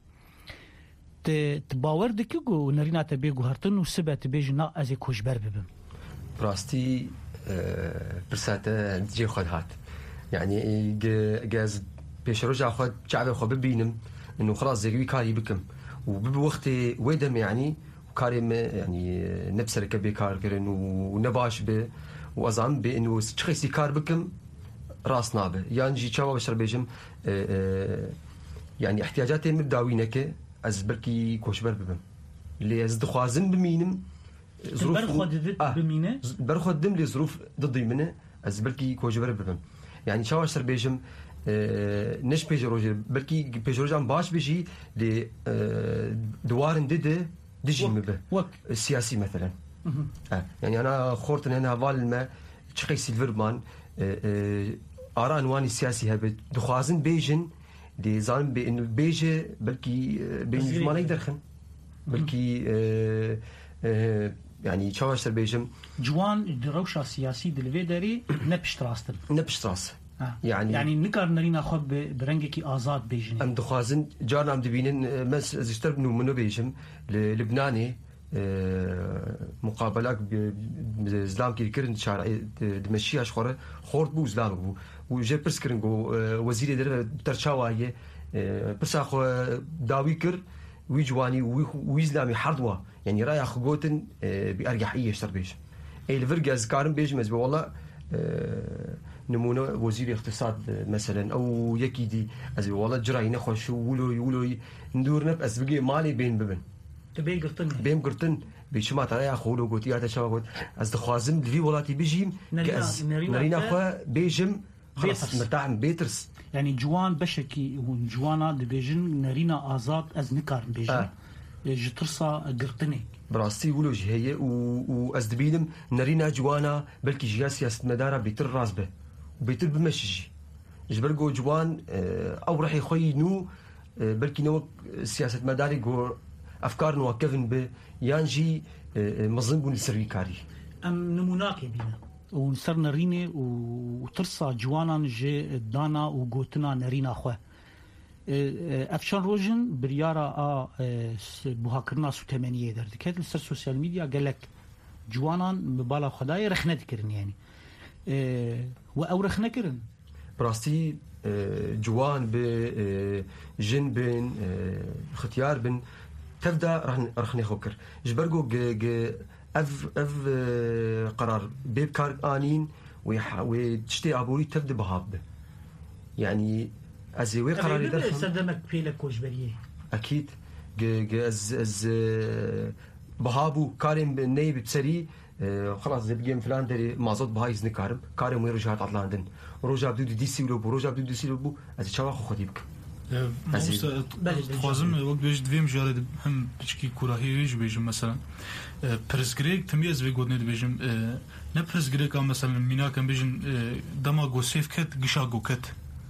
تباور دكيغو نرينا تبيغو هرتن وسبت بيجنا ازي كوجبر ببم براستي برساته جي خود هات يعني جاز بيش روجا خود شعب خود ببينم انه خلاص زي كاري بكم وبوقت ويدم يعني كارم يعني نفس ركبي كار كرن ونباش به وأظن بأنه شخصي كار بكم راس نابه يعني جي شوا بشر بيجم يعني احتياجاتي مبداوينك از بركي كوشبر ببم اللي از دخوازن بمينم ظروف برخد آه بمينه برخد دم لظروف ضدي منه از بركي كوشبر ببم يعني شوا بشر بيجم نش بيجروج بركي بيجروج عم باش بيجي ل دوار ندده دجي مبه السياسي مثلا آه. يعني انا خورت ان انا فالما تشخي سيلفرمان ارى انواني السياسي هبت دخوازن بيجن دي زان بانه بيجي بلكي بين ما يدرخن بلكي آه آه يعني شواشر بيجم جوان دروشا سياسي دلفيدري نبشتراستن نبشتراس آه. يعني يعني نكر نرينا خب برنجكي آزاد بيجن ام دخوازن جارنا ام دبينن مس اشتربنو منو بيجم لبناني مقابلات بزلام كي كرن شارع دمشي اشخره خورد بو زلام بو وجي برسكرنغو وزير در ترشاوايه برساخو داويكر ويجواني ويزلامي حردوا يعني رايح خغوتن بارجحيه اشتربيش اي الفرجاز كارم بيج مز والله نمونه وزير اقتصاد مثلا او يكيدي از والله جراي نخش ولو يولو ندورنا بس بقي مالي بين ببن تبين قرطن بين قرطن بيشما ترى يا خولو قوتي هذا شباب از دخوازم في ولاتي بيجيم كاز نرينا خو بيجم خلاص مرتاح بيترس يعني جوان بشكي وجوانا دبيجن نرينا آزاد از نكار بيجن آه. جترسا قرطني براستي ولو هي واز دبيلم نرينا جوانا بلكي جيا سياسة مدارة بيتر راسبه وبيتر بمشجي جبرقو جوان او راح يخوي نو بلكي نو سياسة مداري جو افكار نو كيفن ب يانجي مظن بون السريكاري ام نموناكي بينا ونصر نريني وترسا جوانا نجي دانا وقوتنا نرينا خو افشان روجن بريارا ا بوهاكرنا سو ثمانية درد كات السر سوشيال ميديا قالك جوانا مبالا خداي رخنا ذكرن يعني و او رخنا كرن براستي جوان ب جن بن ختيار بن تبدا راح رخني خوكر جبرقو اف اف قرار بيب كار انين وتشتي ابوري تبدا بهاب يعني ازي قرار يدخل صدمك في لك وجبريه اكيد از از بهابو كارم نيب بسري خلاص زي بيجي فلان دري مازوت بهاي زنكارم كارم ويرجعت عطلاندن روجا بدو دي سي لو روجا بدو دي سي لو از شوا خو خديبك خوازم وقت بیش دویم جاره هم بچکی کوراهیش بیشم مثلا پرسگریک تمیز وی گودنه بیشم نه پرسگریک هم مثلا مینا کم بیشن دما گوسیف کت گشا گو کت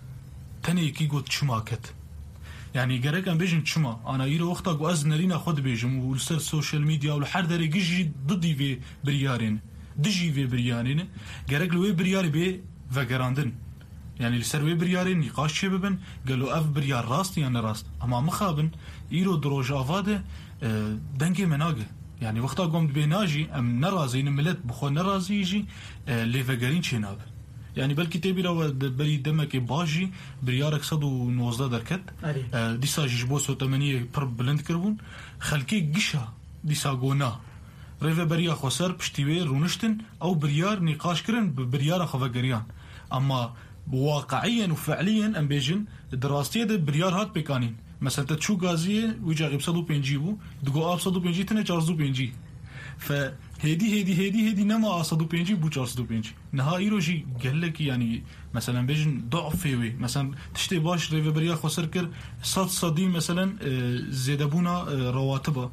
تنی کی گود چما کت يعني جرك أم بيجن شما أنا يرو وقتها جواز نرينا خد بيجم والسر السوشيال ميديا والحر داري جيجي ضدي في بريارين دجي في بريارين جرك لوي برياري بي فجراندن يعني السر وي بريارين نقاش شبابن قالوا أف بريار راست يعني راست أما مخابن يرو دروج أفاده دنجي مناجه يعني وقتها قوم بيناجي أم نرازين ملت بخو نرازي يجي اللي فجرين شناب يعني بلكي تبي لو بلي دمك باجي بريارك صدو نوزده دركت آه ديسا جيجبوس وثمانية بر بلند كربون خلكي قشها ديسا قونا ريفا بريا خسر بشتيوير رونشتن او بريار نقاش كرن بريار خفقريان اما واقعيا وفعليا ام بيجن دراستي ده بريار هات بيكانين مثلا تشو غازيه ويجا غيب صدو بينجيبو دقو اب صدو بينجي تنه چارزو بينجي ف هدي هدي هدي هدي نما صدو بينجي بو صدو بينجي نهائي روجي قال لك يعني مثلا بيجن ضعف فيوي مثلا تشتي باش ريفا بريا خسر كر صد صدي مثلا زيدبونا رواتبه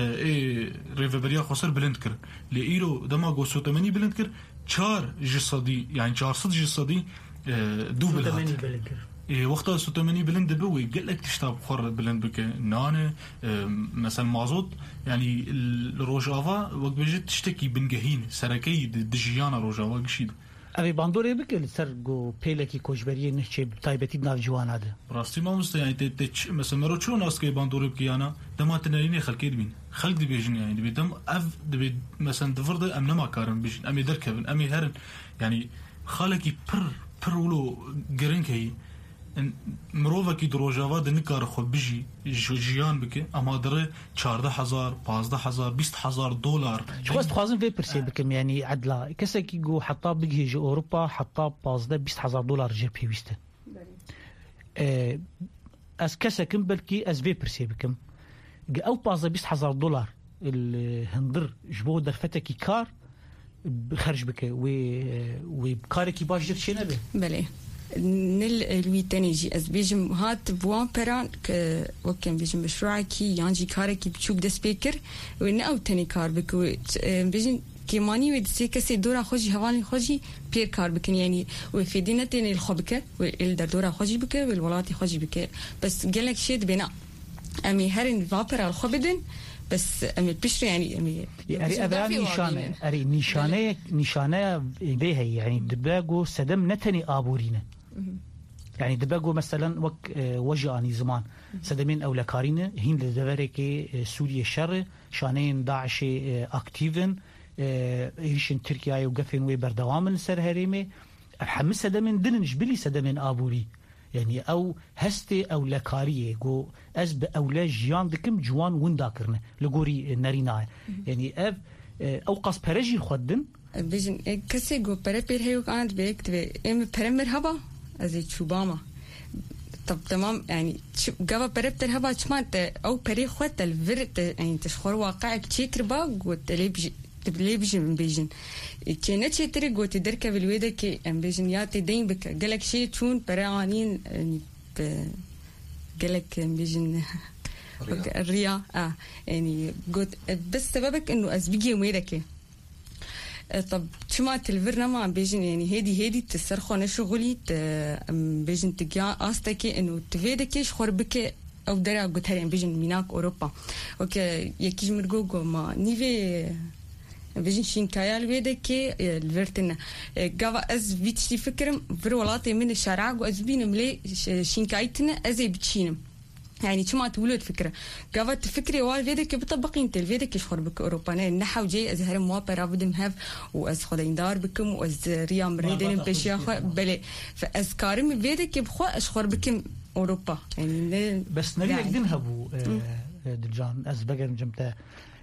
اي ريفا بريا خسر بلند كر لايرو دما غو ثمانية بلند كر چار جسدي يعني چهارصد جسدي دو بلند إيه وقتها ثمانية بلند بوي قال لك تشتاب خور بلند بك نانه مثلا مازوت يعني الروجافا وقت بجت تشتكي بنجهين سركي دجيانا روجافا قشيد أبي باندوري بك سرقو بيلكي كوجبريه نحكي بتايبتي بناف جوان هذا راستي ما مست يعني تتش مثلا مرو شو ناس كي باندوري بكيانا دما تنيني خلقي دبين خلق دي بيجن يعني دبي دم اف دبي مثلا دفرد ام نما كارن بيجن امي دركبن امي هرن يعني خالكي بر بر ولو جرينكي مروفا کی دروجاوا د نکار خو بجی جوجیان بک اما در چهارده هزار پانزده هزار بیست هزار دلار شو است خوازم في برسي بكم يعني عدلا كسا كي جو حطاب بيجي جو اوروبا حطاب بازده بیست هزار دلار جي بي ويست اه اس كسا كم بلكي اس في برسي بكم او بازده بیست هزار دلار الهندر جبو درفتكي كار بخرج بك و وبكاركي باجر شنو به بله نل الويتاني جي از بيجم هات بوان بران ك وكان بيجم مشروعكي يانجي كاركي بتشوك ده سبيكر وين او تاني كار بك بيجن كيماني ود سي كسي دورا خوجي هواني خوجي بير كار بك يعني وفيدينا تاني الخبكه والدر دورا خوجي بك والولاتي خوجي بك بس قالك شيء بنا امي هرن فابر الخبدن بس امي بشري يعني امي يعني ابراني نشانه اري نشانه نشانه بها يعني دباغو سدم نتني ابورينا يعني دباغو مثلا وك وجاني زمان سدمين او لكارينا هين لدبرك سوريا الشر شانين داعش اكتيفن ايشن تركيا وقفن وي بردوام سر هريمه حمس سدمين دنج بلي سدمين ابوري يعني او هستي او لكاريه جو ازب اولا جيان دكم جوان ونداكرنا لغوري نارينا يعني اف او قص برجي خدن بيجن كسي جو بريبير هيو كانت بيك تبي ام بريمير هبا ازي تشوباما طب تمام يعني جابا بريبتر هبا تشمات او بري خدت الفرت يعني تشخر واقعك تشيكربا جو تليبجي تبليبجي من بيجن كانت شيء تري قوتي دركة بالويدة كي ام بيجن ياتي دين بك قالك شيء تون برعانين يعني قالك ام بيجن الريا اه يعني قلت بس سببك انه ازبيجي ويدك طب شمات الفرنما ام بيجن يعني هيدي هيدي تسرخو انا شغلي ام بيجن تجا استكي انه تفيدك خربك او درا قلت هري ام بيجن ميناك اوروبا اوكي يكيج مرغوغو ما نيفي بيجن شينكايال ويدا كي الفرتنا قاوا از بيتشي فكرم فرولاتي من الشارع واز بين ملي شينكايتنا ازي بتشينم يعني شو ما تولد فكره قاوا تفكري وال فيدا كي بطبقين تل فيدا كي شخور بك اوروبا نحو جاي ازهر موابر بدم هاف واز خدين دار بكم واز ريام ريدين بشياخ بلي فاز كارم فيدا كي بخو اشخور بكم اوروبا يعني بس نريد نذهبوا دجان از بقر جمتا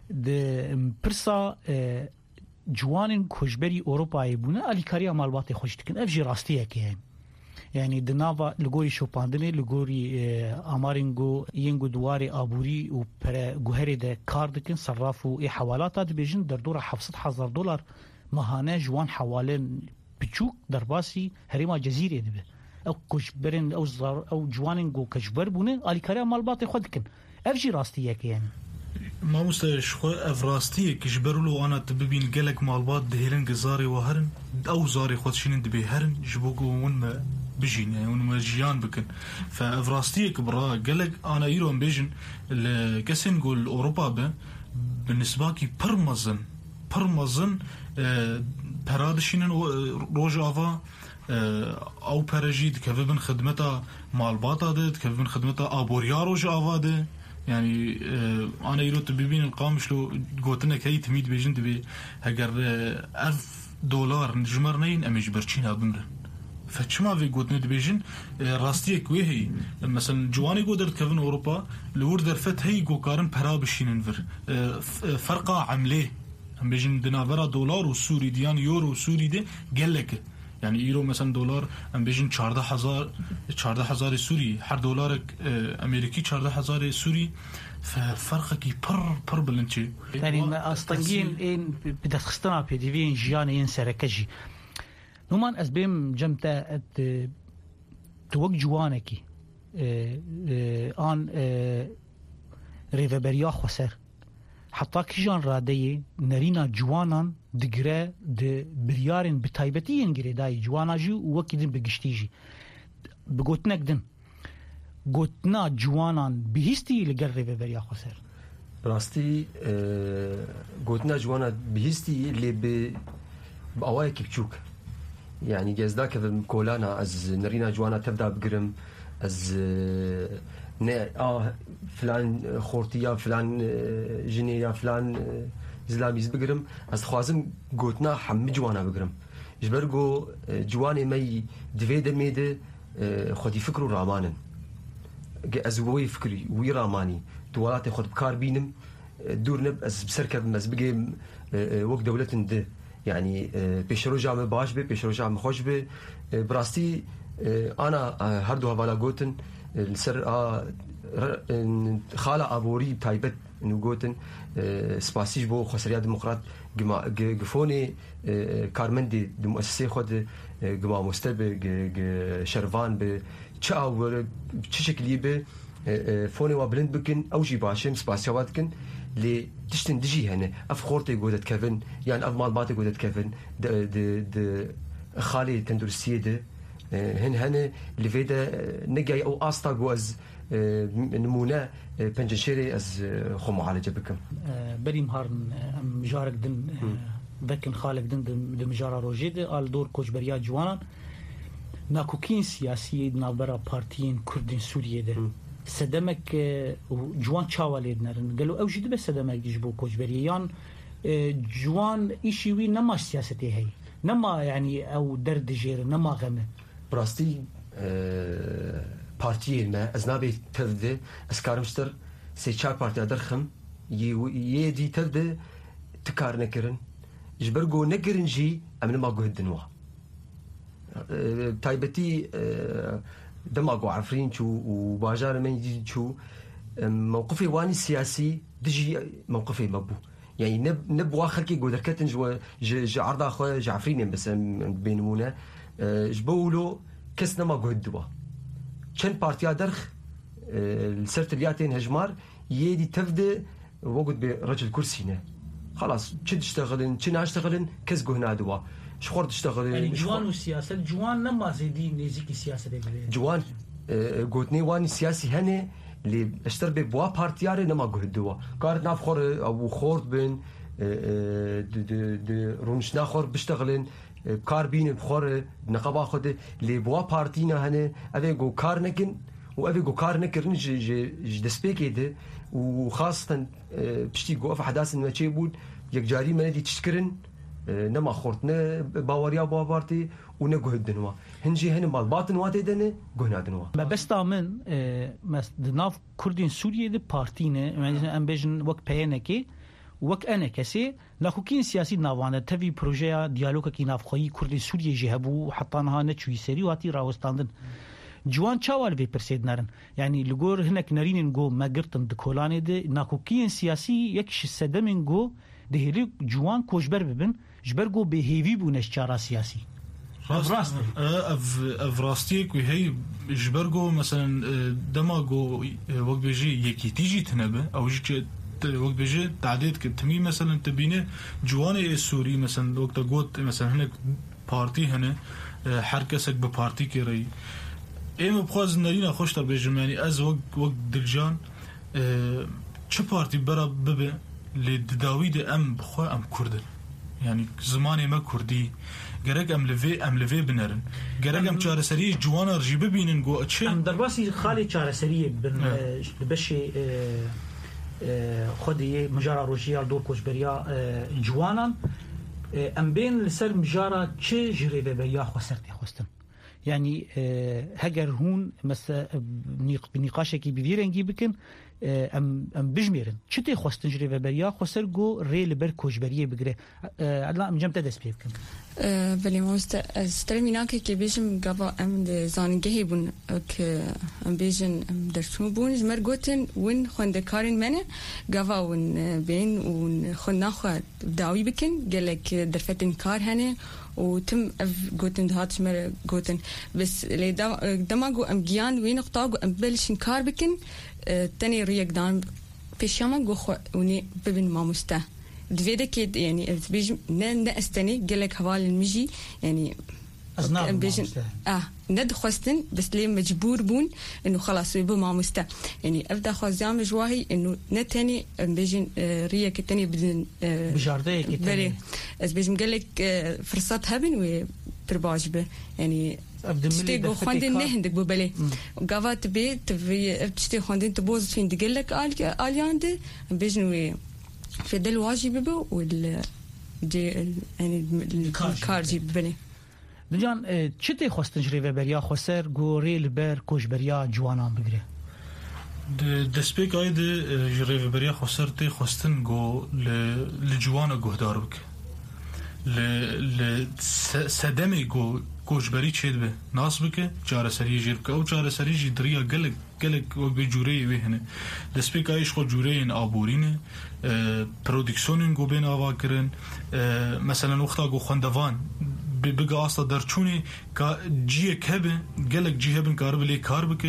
د پرسا جوانن کوجبری اروپای بونه الیکاریا مالبات خوشتکن افجی راستیه که يعني دنافا لغوري شوباندني لغوري امارينغو ينغو دواري ابوري و جوهري ده كاردكن صرافو اي حوالات بيجن در دور حفصت هزار دولار مهانه جوان حواله بچوك درباسي هريما جزيره دبه او كجبرن او زار او جوانن جو كجبر بونه اليكاريا مالبات خدكن افجي راستيه يعني ما مستش خو افراستي كجبرلو انا تبين قالك مالبات دهيرن جزاري وهرن او زاري خدشين دبي هرن جبوكو ون ما بجين يعني ون ما جيان بكن فافراستي كبرا قالك انا يروم بيجن الكسن نقول اوروبا به بالنسبه كي برمزن برمزن پرادشینن روجاوا او پرجید که ببین خدمتا مالباتا ده که ببین خدمتا آبوریا روجاوا ده يعني انا يروت ببين القامش لو قوتنا كي تميد بيجن دبي هجر ألف دولار نجمرنين امش برشينها بمر فشما في قوتنا دبيجن راستيه كويهي مثلا جواني قدرت كفن اوروبا لور درفت هي جو كارن برابشين فر فرقه عمليه هم بيجن دينار دولار وسوري ديان يورو سوري ده قالك يعني يورو مثلا دولار هم بيجن چهارده هزار چهارده هزار سوري هر دولار امريكي چهارده هزار سوري ففرقه كي بر بر بلنتي يعني ما استنجين ان بدات خستنا بي دي في جياني ان سركجي نومان اسبيم جمتا توق جوانكي ان ريفبريا خسر حتى كيجان راديه نرينا جوانان دقرا د بريارن بتايبتين غريداي جواناجي وكيدن بگشتيجي بگوتنك دن گوتنا جوانان بهستي لقرب بريا خسر براستي گوتنا جوانا بهستي اللي ب باوايك بچوك يعني جزداك كولانا از نرينا جوانا تبدا بقرم از نه اه فلان خورتيا فلان جنيا فلان زلاميز بقرم از خوازم قوتنا حم جوانا بقرم جبرقو جواني مي دفيد ميده خدي فكرو رامانن از وي فكري وي راماني دوالاتي خد بكار بينم دور نب از بسركب مز بقي وقت دولتن ده يعني بيشرو جام باش بي بيشرو جام خوش بي براستي انا هردو هوالا قوتن السر خاله ابوري تايبت انه قوتن سباسيج بو خسريا ديمقراط جفوني كارمندي مؤسسه خد جما مستبق شرفان ب تشاو بشكل يبه فوني وبلند بكن او جي باشم سباسيوات كن لي تشتن دجي هنا افخورتي قودت كيفن يعني اف مال باتي قودت كيفن د د خالي تندرسيه هن هن اللي فيدا نجاي او استا جواز نمونه بنجشيري از خو معالجه بكم بري مهارن مجارك دن ذكن خالق دن د مجارا روجيد ال دور كوجبريا جوانان ناكوكين سياسي نابرا بارتيين كردين سوريا ده سدمك جوان شاواليد نرن قالوا اوجد بس سدمك يجبو كوجبريان جوان ايشي وي نما سياستي هي نما يعني او درد جير نما غمه براستي بارتيين ما ازنابي تبدا اسكارمشتر سي چار بارتي درخم يدي تبدا تكار نكرن جبرغو نكرن جي امن ما قهدنوا تايبتي دماغو عفرين شو وباجار من يجي شو موقفي واني سياسي دجي موقفي مبو يعني نب نب واخركي قدركتن جو ج عرض اخو جعفرين بس بينمونه جبولو كسنا ما قهدوا كان بارتيا درخ السرتلياتين هجمار يدي تفدى وقت برجل كرسينا خلاص تشد اشتغلن تشنا اشتغلن كز قهنا دوا شخور تشتغل يعني جوان والسياسة جوان لما زيدين نزيك السياسة دي جوان قوتني واني سياسي هني اللي اشتر بوا بارتياري نما قهدوا قارت نافخور او خورد بين رونش ناخور بشتغلن كار بين بخور نقابا خود اللي بوا بارتينا هني افي جو كار نكن وافي جو كار نكرن ج دسبيكي ده وخاصة بشتي جو اف حداث ما تشيبون يك جاري مندي تشكرن نما خورتنا باوريا بوابارتي ونقهدنوا هنجي هنا مال باطن واتي دنه قهنادنوا ما بس تامن مس دناف كردين سوريا دي بارتينا يعني ام بيجن وقت بينكي وقت انا كسي لاكوكين سياسي ناوانه تبي بروجيا ديالوج كي نافخي كردين سوريا جهبو حطانها نتشوي سري واتي راوستاندن جوان چاوال في برسيدنارن يعني لغور هناك نارين جو ما قرتن دكولاني دي ناكوكين سياسي يكش السدمن جو دهيري جوان كوجبر ببن جبرگو به هیوی بونش چارا سیاسی راست اف افراستيك وهي جبرجو مثلا دماغو وقت بيجي يكي تيجي تنبه او جي وقت بيجي تعديد كتمي مثلا تبينه جواني السوري مثلا وقت قوت مثلا هناك بارتي هنا حركسك ببارتي كري ايم بخواز نرينا خوشتر بيجم يعني از وقت وقت دلجان چه بارتي برا ببه لداويد ام بخوا ام كردن يعني زماني ما كردي گرگ ام لوی ام لوی بنرن گرگ ام چارەسەری جوان رجی ببینن گو اچ ام درباسی خالی چارەسەری بن بشی خودی مجارا روجیا دور کوچبریا جوانان ام بین لسر مجارا چه جریبه بیا خسرتی خوستن يعني هجر هون مثلا بنقاشة كي بيرنجي بكن ام ام بجميرن شتي خوستن جري بريا خوسر جو ريل بر كوجبريه بغري ادلا ام جمت دس بيكن بلي موست استرميناك كي بيجم غابا ام زانگه بون ك ام بيجن درسو بون جمر گوتن وين خوند كارين منه غابا ون بين ون خنا خو داوي بكن قالك درفتن كار هنه وتم قوتن هاتش مر قوتن بس لي دماغو ام جيان وين نقطاغو ام بلشن كار بكن تاني ريك دان بيشاما جو وني ببن ما مستا دفيدا كيد يعني بيج ن استني قالك حوالي المجي يعني أزناب اه ند خوستن بس ليه مجبور بون انه خلاص يبو ما مستا يعني ابدا خوازام جواهي انه نتاني بيجن ريك تاني بدن بجارديه كتاني از بيجم قالك فرصات هبن و برباجبه يعني تشتي خواندين نهندك ببالي قافات بيت في تشتي خواندين تبوظ فين دقلك آلياند بيجنوي في دل واجب ببو وال جي يعني الكار جي ببالي دجان چته خوستن جریوه بریا خسر گوری لبر کوجبریا جوانان بگیره د دسپیک اید جریوه بریا خسر تی خوستن گو ل جوانا گهدار بک ل ل سدمی گو کوجبری چید به ناس بک چاره سری جیر بک او چاره سری جی دریا گلک گلک و به جوری وی هنه دسپیک ایش خو جوری ان ابورینه پرودکسیون گو بین آوا کرن مثلا وقتا گو خوندوان بقى اصلا درچوني كا جي كبه قالك جي هبن كارب لي كاربك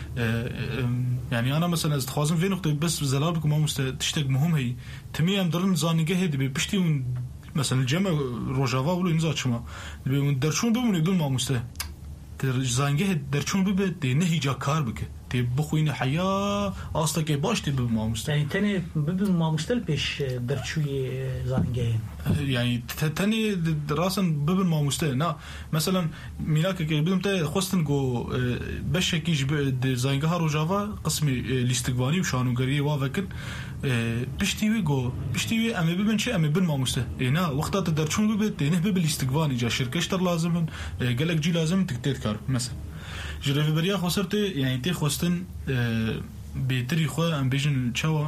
يعني انا مثلا استخوازم في نقطه بس زلابك ما مست تشتق مهم هي تميم درن زانيغه هدي بشتي مثلا الجمع روجافا ولا نزات شما درچون بمون بدون ما مست زانيغه درچون ببه نهي جا كاربك تي بخوين حياه اصلا كي باشتي بما مست يعني تاني بما مستل بيش درچوي زانيغه يعني تاني دراسا ببن ما مستنا مثلا ميلاك كي بدم تا خوستن جو بشكي جب زانغها روجافا قسمي الاستقبالي وشانوغري وافكر بشتيوي جو بشتيوي ام ببن شي ام بن ما مست هنا وقتها تدرچون ببت نه ببل الاستقبالي جا شركشتر لازم قالك جي لازم تكتيت كار مثلا جريفي بريا خسرت يعني تي خوستن بيتري خو ام بيجن تشوا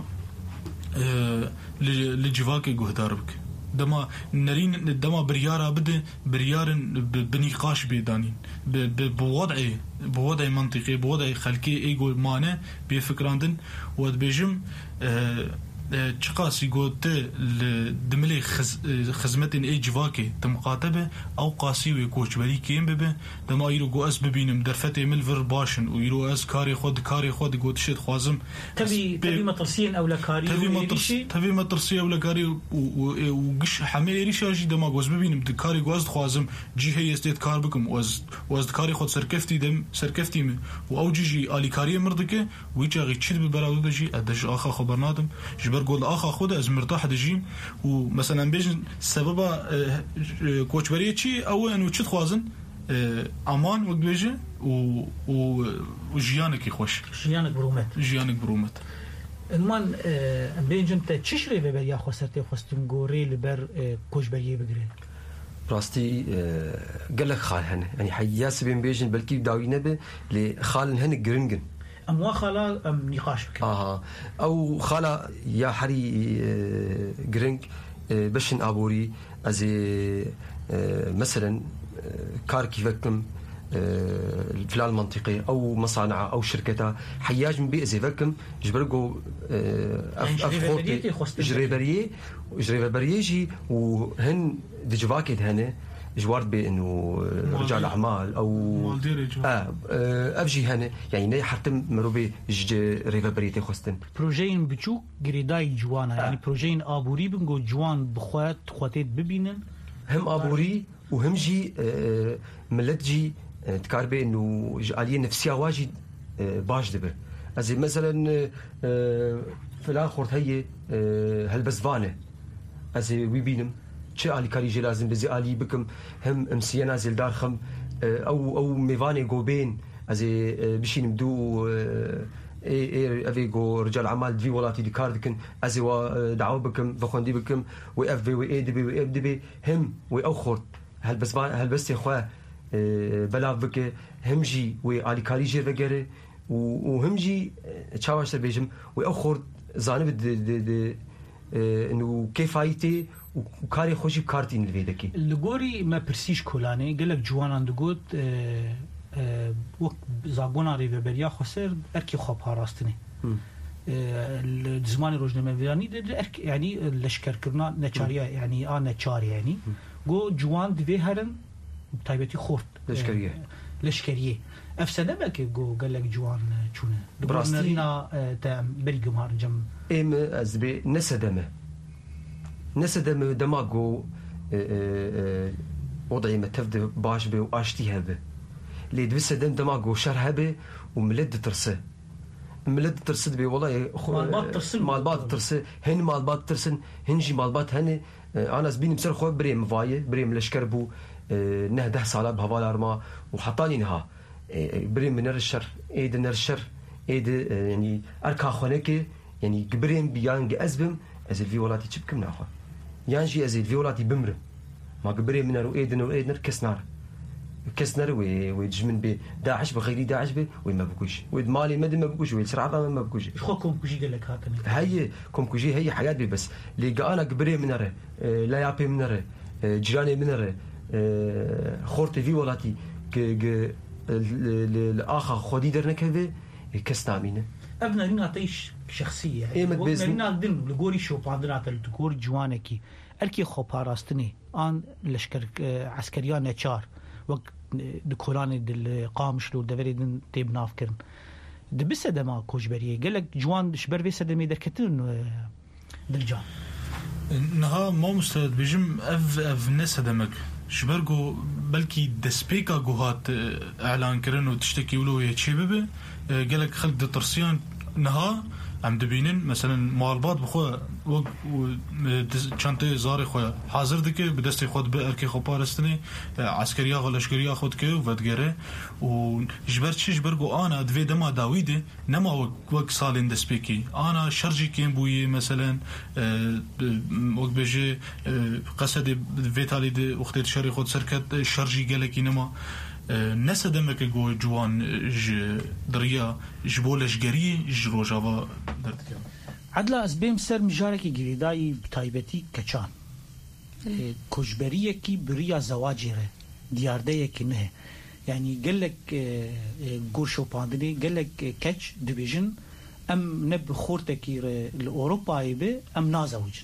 لجواك جهداربك دما نرين دما بريارة بده بريارن بنقاش بيدانين بوضع بوضع منطقي بوضع خلقي ايجو مانه بفكراندن ود بيجم چقاسی گوته دملی خز خدمتین ای جواکی تمقاطبه او قاسی و کوچبری کیم ببه دما ایرو گو اس ببینم در فتح ملور باشن و ایرو از کاری خود کاری خود گوت شد خوازم تبي تبي مطرسين او لكاري تبي مطرس تبي مطرسي او لكاري و قش حمل ريشاجي دما گوز ببینم د کاری گوز خوازم جی هي استيت کار بكم واز واز کاری خود سرکفتی دم سرکفتی م و او جي الی کاری مردکه و جاغي چید ببراو دجي ادج اخا خبرنادم جبر قول اخا خود از مرتاح دجيم ومثلا بيجن سبب كوتشبريه شي او انه تشد خوازن امان وقت بيجي و وجيانك يخش جيانك برومت جيانك برومت المان بينجن تششري ببريا خسرتي خستن غوري لبر كوتشبريه بغري راستي قال لك خال هن يعني حياس بين بيجن بلكي داوي نبه لخال هن جرينجن ام واخلا ام نقاش بك اه او خلا يا حري جرينج بشن ابوري از مثلا كار كيفكم الفلان المنطقي او مصانع او شركتها حياج من بيئه زيفكم جبرقوا افخوتي جريبريه جريبريه جي وهن دجواكد هنا جوارد بانه رجال اعمال او اه افجي هنا يعني نه حتى مروبي جج ريفا بريتي خستن بروجين بچوك غريداي جوانا يعني بروجين ابوري بنجو جوان بخوات خواتيت ببينن هم ابوري وهم جي ملت جي تكاربي انه جاليه نفسيه واجد باش دبه زي مثلا فلان خورت هي هالبزفانه زي ويبينم شي آلي كاريجي لازم بزي آلي بكم هم امسيا نازل دار خم او او ميفاني جوبين ازي بشين بدو اي اي افي جو رجال اعمال دي ولاتي دي كاردكن ازي دعوه بكم فخوندي بكم وي اف في وي اي دي بي وي اف دي بي هم وي اوخر هل بس هل بس يا اخويا بلا بك همجي وي آلي كاريجي فغيره وهمجي تشاوش بيجم وي اوخر زانب دي انه كيفايتي وكاري خوشي بكارتين الفيدكي لغوري ما برسيش كولاني قالك جوانان دغوت وقت زابونا ريفبريا خسر اركي خوب هاراستني الزمان روجنامه فياني يعني لشكر كرنا نچاريا يعني اه نچار يعني جو جوان دفي هرن بتايبتي خورت لشكريه لشكريه افسد بك جو قالك جوان شونه براستينا تام بريغم هارجم ام ازبي نسدمه نسدم دماغو وضعي متفد باش بي واشتي هبه اللي دوسدم دماغو شر هبه وملد ترسه ملد ترسد بي والله مالبات ترسن مالبات ترسه هن مالبات ترسن هنجي مالبات هن انا زبيني مسر خو بريم فايه بريم لشكربو نهده سالا بهوالا ارما وحطاني نها بريم من الشر ايد من الشر ايد يعني اركا خونك يعني بريم بيانج ازبم از الفيولاتي تشبكم ناخذ يانجي از الفيولاتي بمر ما قبري من رو ايدن وايدن كسنار كسنر ويجمن بداعش بغير داعش به وما بكوش ويد مالي مد ما بكوش ويد سرعه ما بكوش شو كم كوشي قال لك هكذا هي كم كوشي هي حياه بي بس اللي انا قبري من ره لا يابي من ره جيراني من ره خورتي فيولاتي ك الاخر خدي درنك هذا كسنامينه ابنا لنا تعيش شخصيه يعني وقتنا دن لغوري شو باندنا تلتكور جوانكي الكي خو باراستني ان لشكر عسكريان نچار وقت دكولان دل قامش لو دفريدن تيب نافكرن دبس دما كوجبريه قالك جوان شبر بس دمي دركتن دلجان نها ما مستعد بيجم اف اف ناس دمك شبرغو بلكي دسبيكا جوهات اعلان كرن وتشتكي ولو يتشي ببه قالك خلق دترسيان نها عم دبينن مثلا مالبات بخو وق چانته زاري خو حاضر دكه بدست خود به اركي خو پارستني عسكريا ولا لشكريا خود كه ودگره و جبرت شي جبرغو انا دوي دما داويد نما وق سالين دسبيكي انا شرجي كين بوي مثلا وق بيجي قصد فيتالي دي وقت شري خود سركت شرجي قالك نما نسدمك جو جوان ج دريا جبولش جري جروجاوا دردك عدلا اسبيم سر مجاركي جريداي بتايبتي كچان كوجبريه كي بريا زواجره ديارده كي نه يعني قال لك غورشو باندني قال لك كاتش ديفيجن ام نب خورتكي لاوروبا به ام نازوج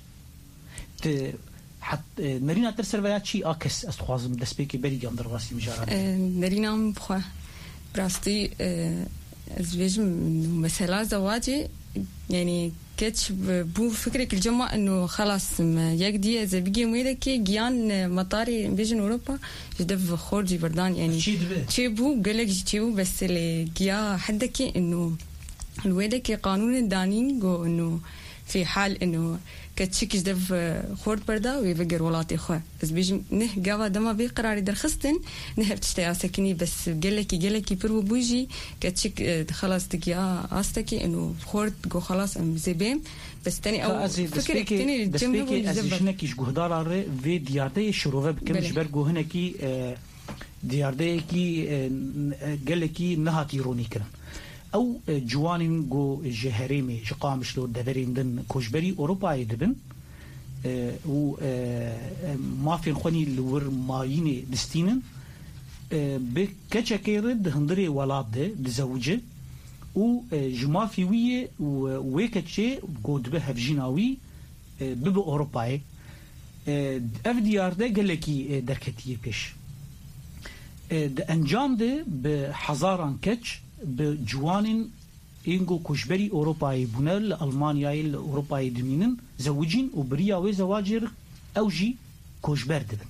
حتى نرينا ترسل ويا شيء أكس أستخدم دسبيكي بري جام دراسي مجرد. نرينا مبخوا براستي أزواج مثلا زواجي يعني كتش بو فكرة الجماعة إنه خلاص يقدي إذا بيجي ميلكي جيان مطاري بيجن أوروبا جدف خارجي بردان يعني شيء بو قالك شيء بو بس اللي جيا حدكي إنه الويدك قانون الدانين جو إنه في حال إنه كتشيكش دف خورد بردا ويفجر ولاتي خو بس بيجي نه جوا دما بقرار درخستن نه بتشتي ساكني بس قالكي قالكي برو بوجي كتشيك خلاص تجي استكي انه خورد جو خلاص ام زبيم بس تاني او فكره تاني دسبيكي ازجنكي جهدار في ديارتي شروفه بكمش برجو هناكي ديارتي كي قالكي نهاتي روني كرا او جوانين جو جهريمي جقامش لو دفرين دن كوجبري اوروبا يدبن و ما في خوني لور مايني دستينن بكچكي رد هندري ولاد دزوجه و جما في ويه ويكچي جو دبه هفجيناوي بب اوروبا اف دیار ده گلکی درکتیه پیش ده انجام ده به هزاران کچ به جوانین اینگو کشبری اروپایی بونه لالمانیای اروپایی دمینن زوجین و بریا و زواجر اوجی کشبر دبن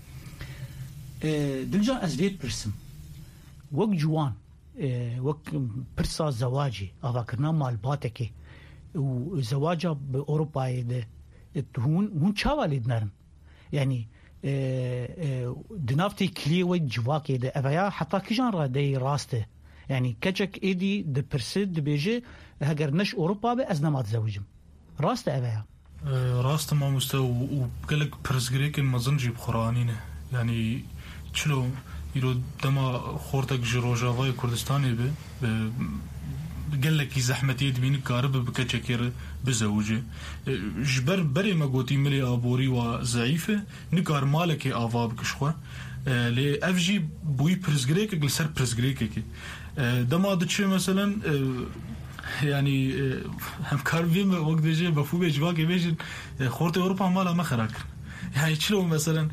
دلجان از وید پرسم وک جوان وک پرسا زواجی آواکرنا مالباتکی و زواجا به اروپایی ده هون هون چاوالی دنرن يعني دنافتي كليوي جواكي ده أبايا حتى كجان را دي راسته يعني كجك إيدي ده برسد بيجي هجر نش أوروبا بأزنا ما تزوجم راسته أبايا راسته ما مستوى وقالك برسجريك المزنجي بخرانينه يعني شلو يرو دما خورتك جروجافاي كردستاني به قال لك زحمتي دمين كارب بكتشكير بزوجه جبر بري ما قوتي ملي ابوري وضعيفه نكار مالك افاب كشخه لي اف جي بوي برزغريك قلسر برزغريك دما دتش مثلا يعني هم كارفيم وقت جي بفوبي جواكي بيجن خورت اوروبا مالا ما خراك يعني شلون مثلا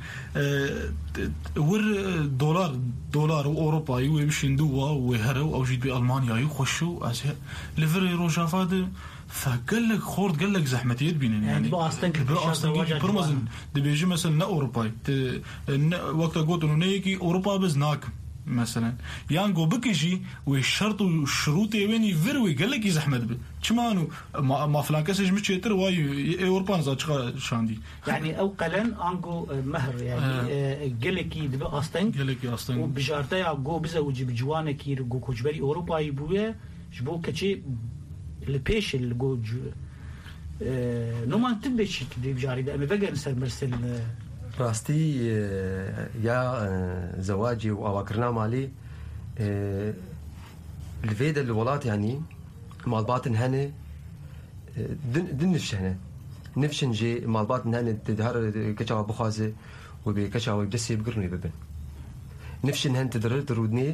ور دولار دولار اوروبا يمشي ندوا وهروا او جيت بالمانيا يخشوا ليفر روجافاد فقال لك خورد قال لك زحمه يد بينين يعني باستن باستن برمزن دي بيجي مثلا اوروبا وقت قلت انه نيجي اوروبا بزناك مثلا يانغو بكيجي والشرط والشروط يبني فيروي قال لك زحمه به شمانو ما فلان كسج مش يتر واي اوروبا زاد شاندي يعني اوقلا انغو مهر يعني قال لك دبا استن قال لك استن وبجارتها جو بزوجي بجوانك يرجو كجبري اوروبا يبويا جبو كشي البيش الجوج نومان تبش كدي بجاري ده بقى نسر مرسل راستي يا زواجي واواكرنا مالي الفيدا الولات يعني مال باطن هنا دن نفشنا نفشن جي مال باطن هنا تدهر كشاو بخازه وبكشاو بجسي بقرني ببن نفشن هن تدرر ترودني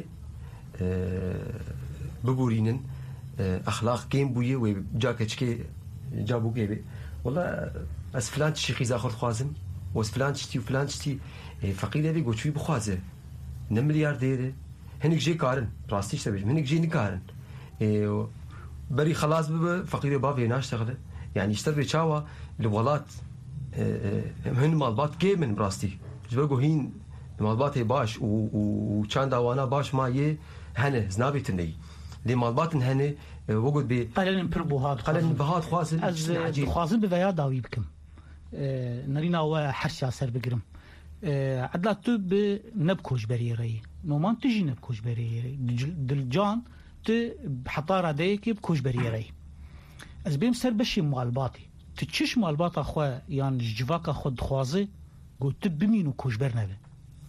ببورينن اخلاق كيم بويه وجاكشكي جابو كيبي والله بس فلان تشي زاخر خوازم وس فلان تشتي وفلان تشتي فقير هذي قوتشوي بخوازه نم ملياردير هنيك جي كارن راستي شتبج هنيك جي نكارن بري خلاص بابا فقير بافي ناشتغله يعني اشتري تشاوا الولات هن مالبات كيمن براستي جبقوا هين مالبات باش وكان داوانا باش ما يه هنا زنابي تني لي مالبات هنا وجود بي قلن بربوهات قلن بهات خوازن از خوازن بفيا داوي بكم نرينا وحرشا سر بقرم عدلات تو بنبكوش بريري نومان تجي نبكوش بريري دلجان ت بحطارة ديكي بكوش بريري از بيم سر بشي مالباتي تتشش مالبات اخوا يعني جواك خود خوازي قلت بمينو كوش برنبه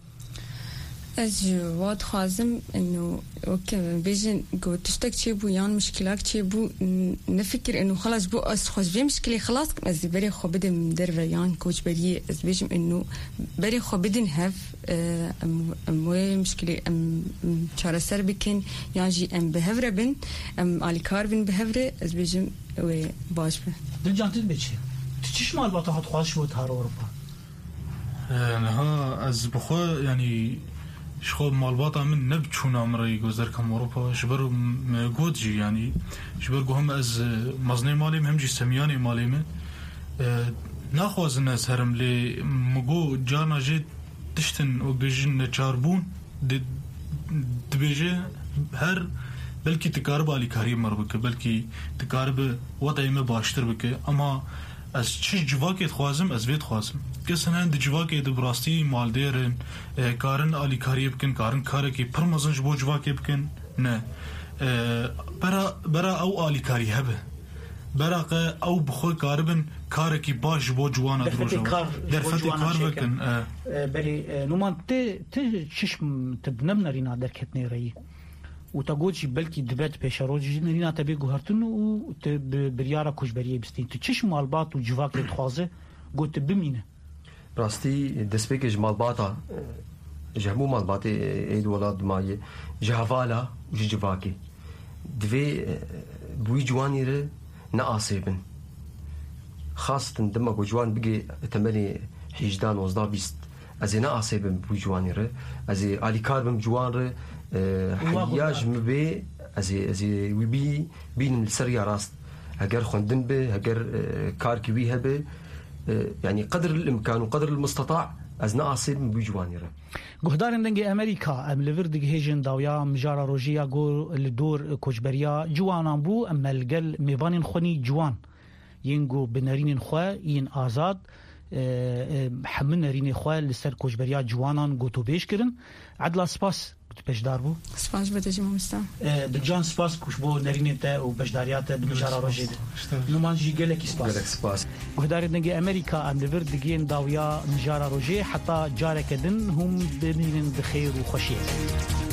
از واد خوازم انه اوكي بيجن قلت تشتك شي بو يان مشكلات شي بو نفكر انه خلاص بو اس خوش في مشكله خلاص از بري خو بدم درفه يان كوش بري از بيجم انه بري خو بدن هاف ام ام مشكله ام چاره سر بكن يان جي ام بهفره بن ام علي كاربن بهفره از بيجم و باش به دلجان تبچي تشش مال باطه خوش بو تار اوروبا ها از بخو يعني شخو مالباطا من نبتشونا مري گذر كم اوروبا شبر گودجي يعني شبر گهم از مزني مالي هم جي سمياني مالي من ناخوازن از هرم لي مگو جانا جي تشتن و بيجن چاربون دبيجي هر بلكي تقارب علي كاري مر بك بلكي تقارب وضعي ما باشتر بك اما از چش جواکت خوازم از وید خوازم کسان هند جواکت براستی مالدیرن کارن آلی کاری بکن کارن کاره که پر مزنج بو جواکت بکن نه برا برا او آلی کاری هبه برا او بخوی کاربن کاره که باش بو جوانا دروجا در فتی کار بکن بری نومان تی تی چش تبنم نرینا در کتنی رایی و تقولش بلكي دبات بيشاروجي نرينا تبي جوهرتن و بريارة كوجبريه بستين تشش مالبات وجواك يتخازه قلت بمينه راستي دسبيك مالباتا جهمو مالباتي ايد ولاد ماي جهفالا وجواكي دفي بوي جواني ر ناصيبن خاصة دمك وجوان بقي تمني هجدان نوزده بیست از اینا آسیب بم جوانی ره از آلیکار بم جوان ره حیاج مبی از از وی بی بین السرية راست هجر خندن به هجر كار كبيه به يعني قدر الإمكان وقدر المستطاع از ناصب بجواني ره گهدارن دنگ امریکا ام لور دگ هیجن داویا مجارا روجیا گور لدور کوچبریا جوانان بو ام الگل میوانن خونی جوان ينجو بنارين خوا ين آزاد حمل نارين خوا لسر کوچبریا جوانان گوتو بیش کرن عدلا سپاس بجدار بو سپاس بدجی مستم دجان سپاس کوش بو نارين تا و بجداریات بمجارا روجید نمان جی گلک سپاس گلک سپاس گهدار دنگ امریکا ام لور دگین داویا مجارا روجی حتی جارک دن هم بنین بخیر و خوشی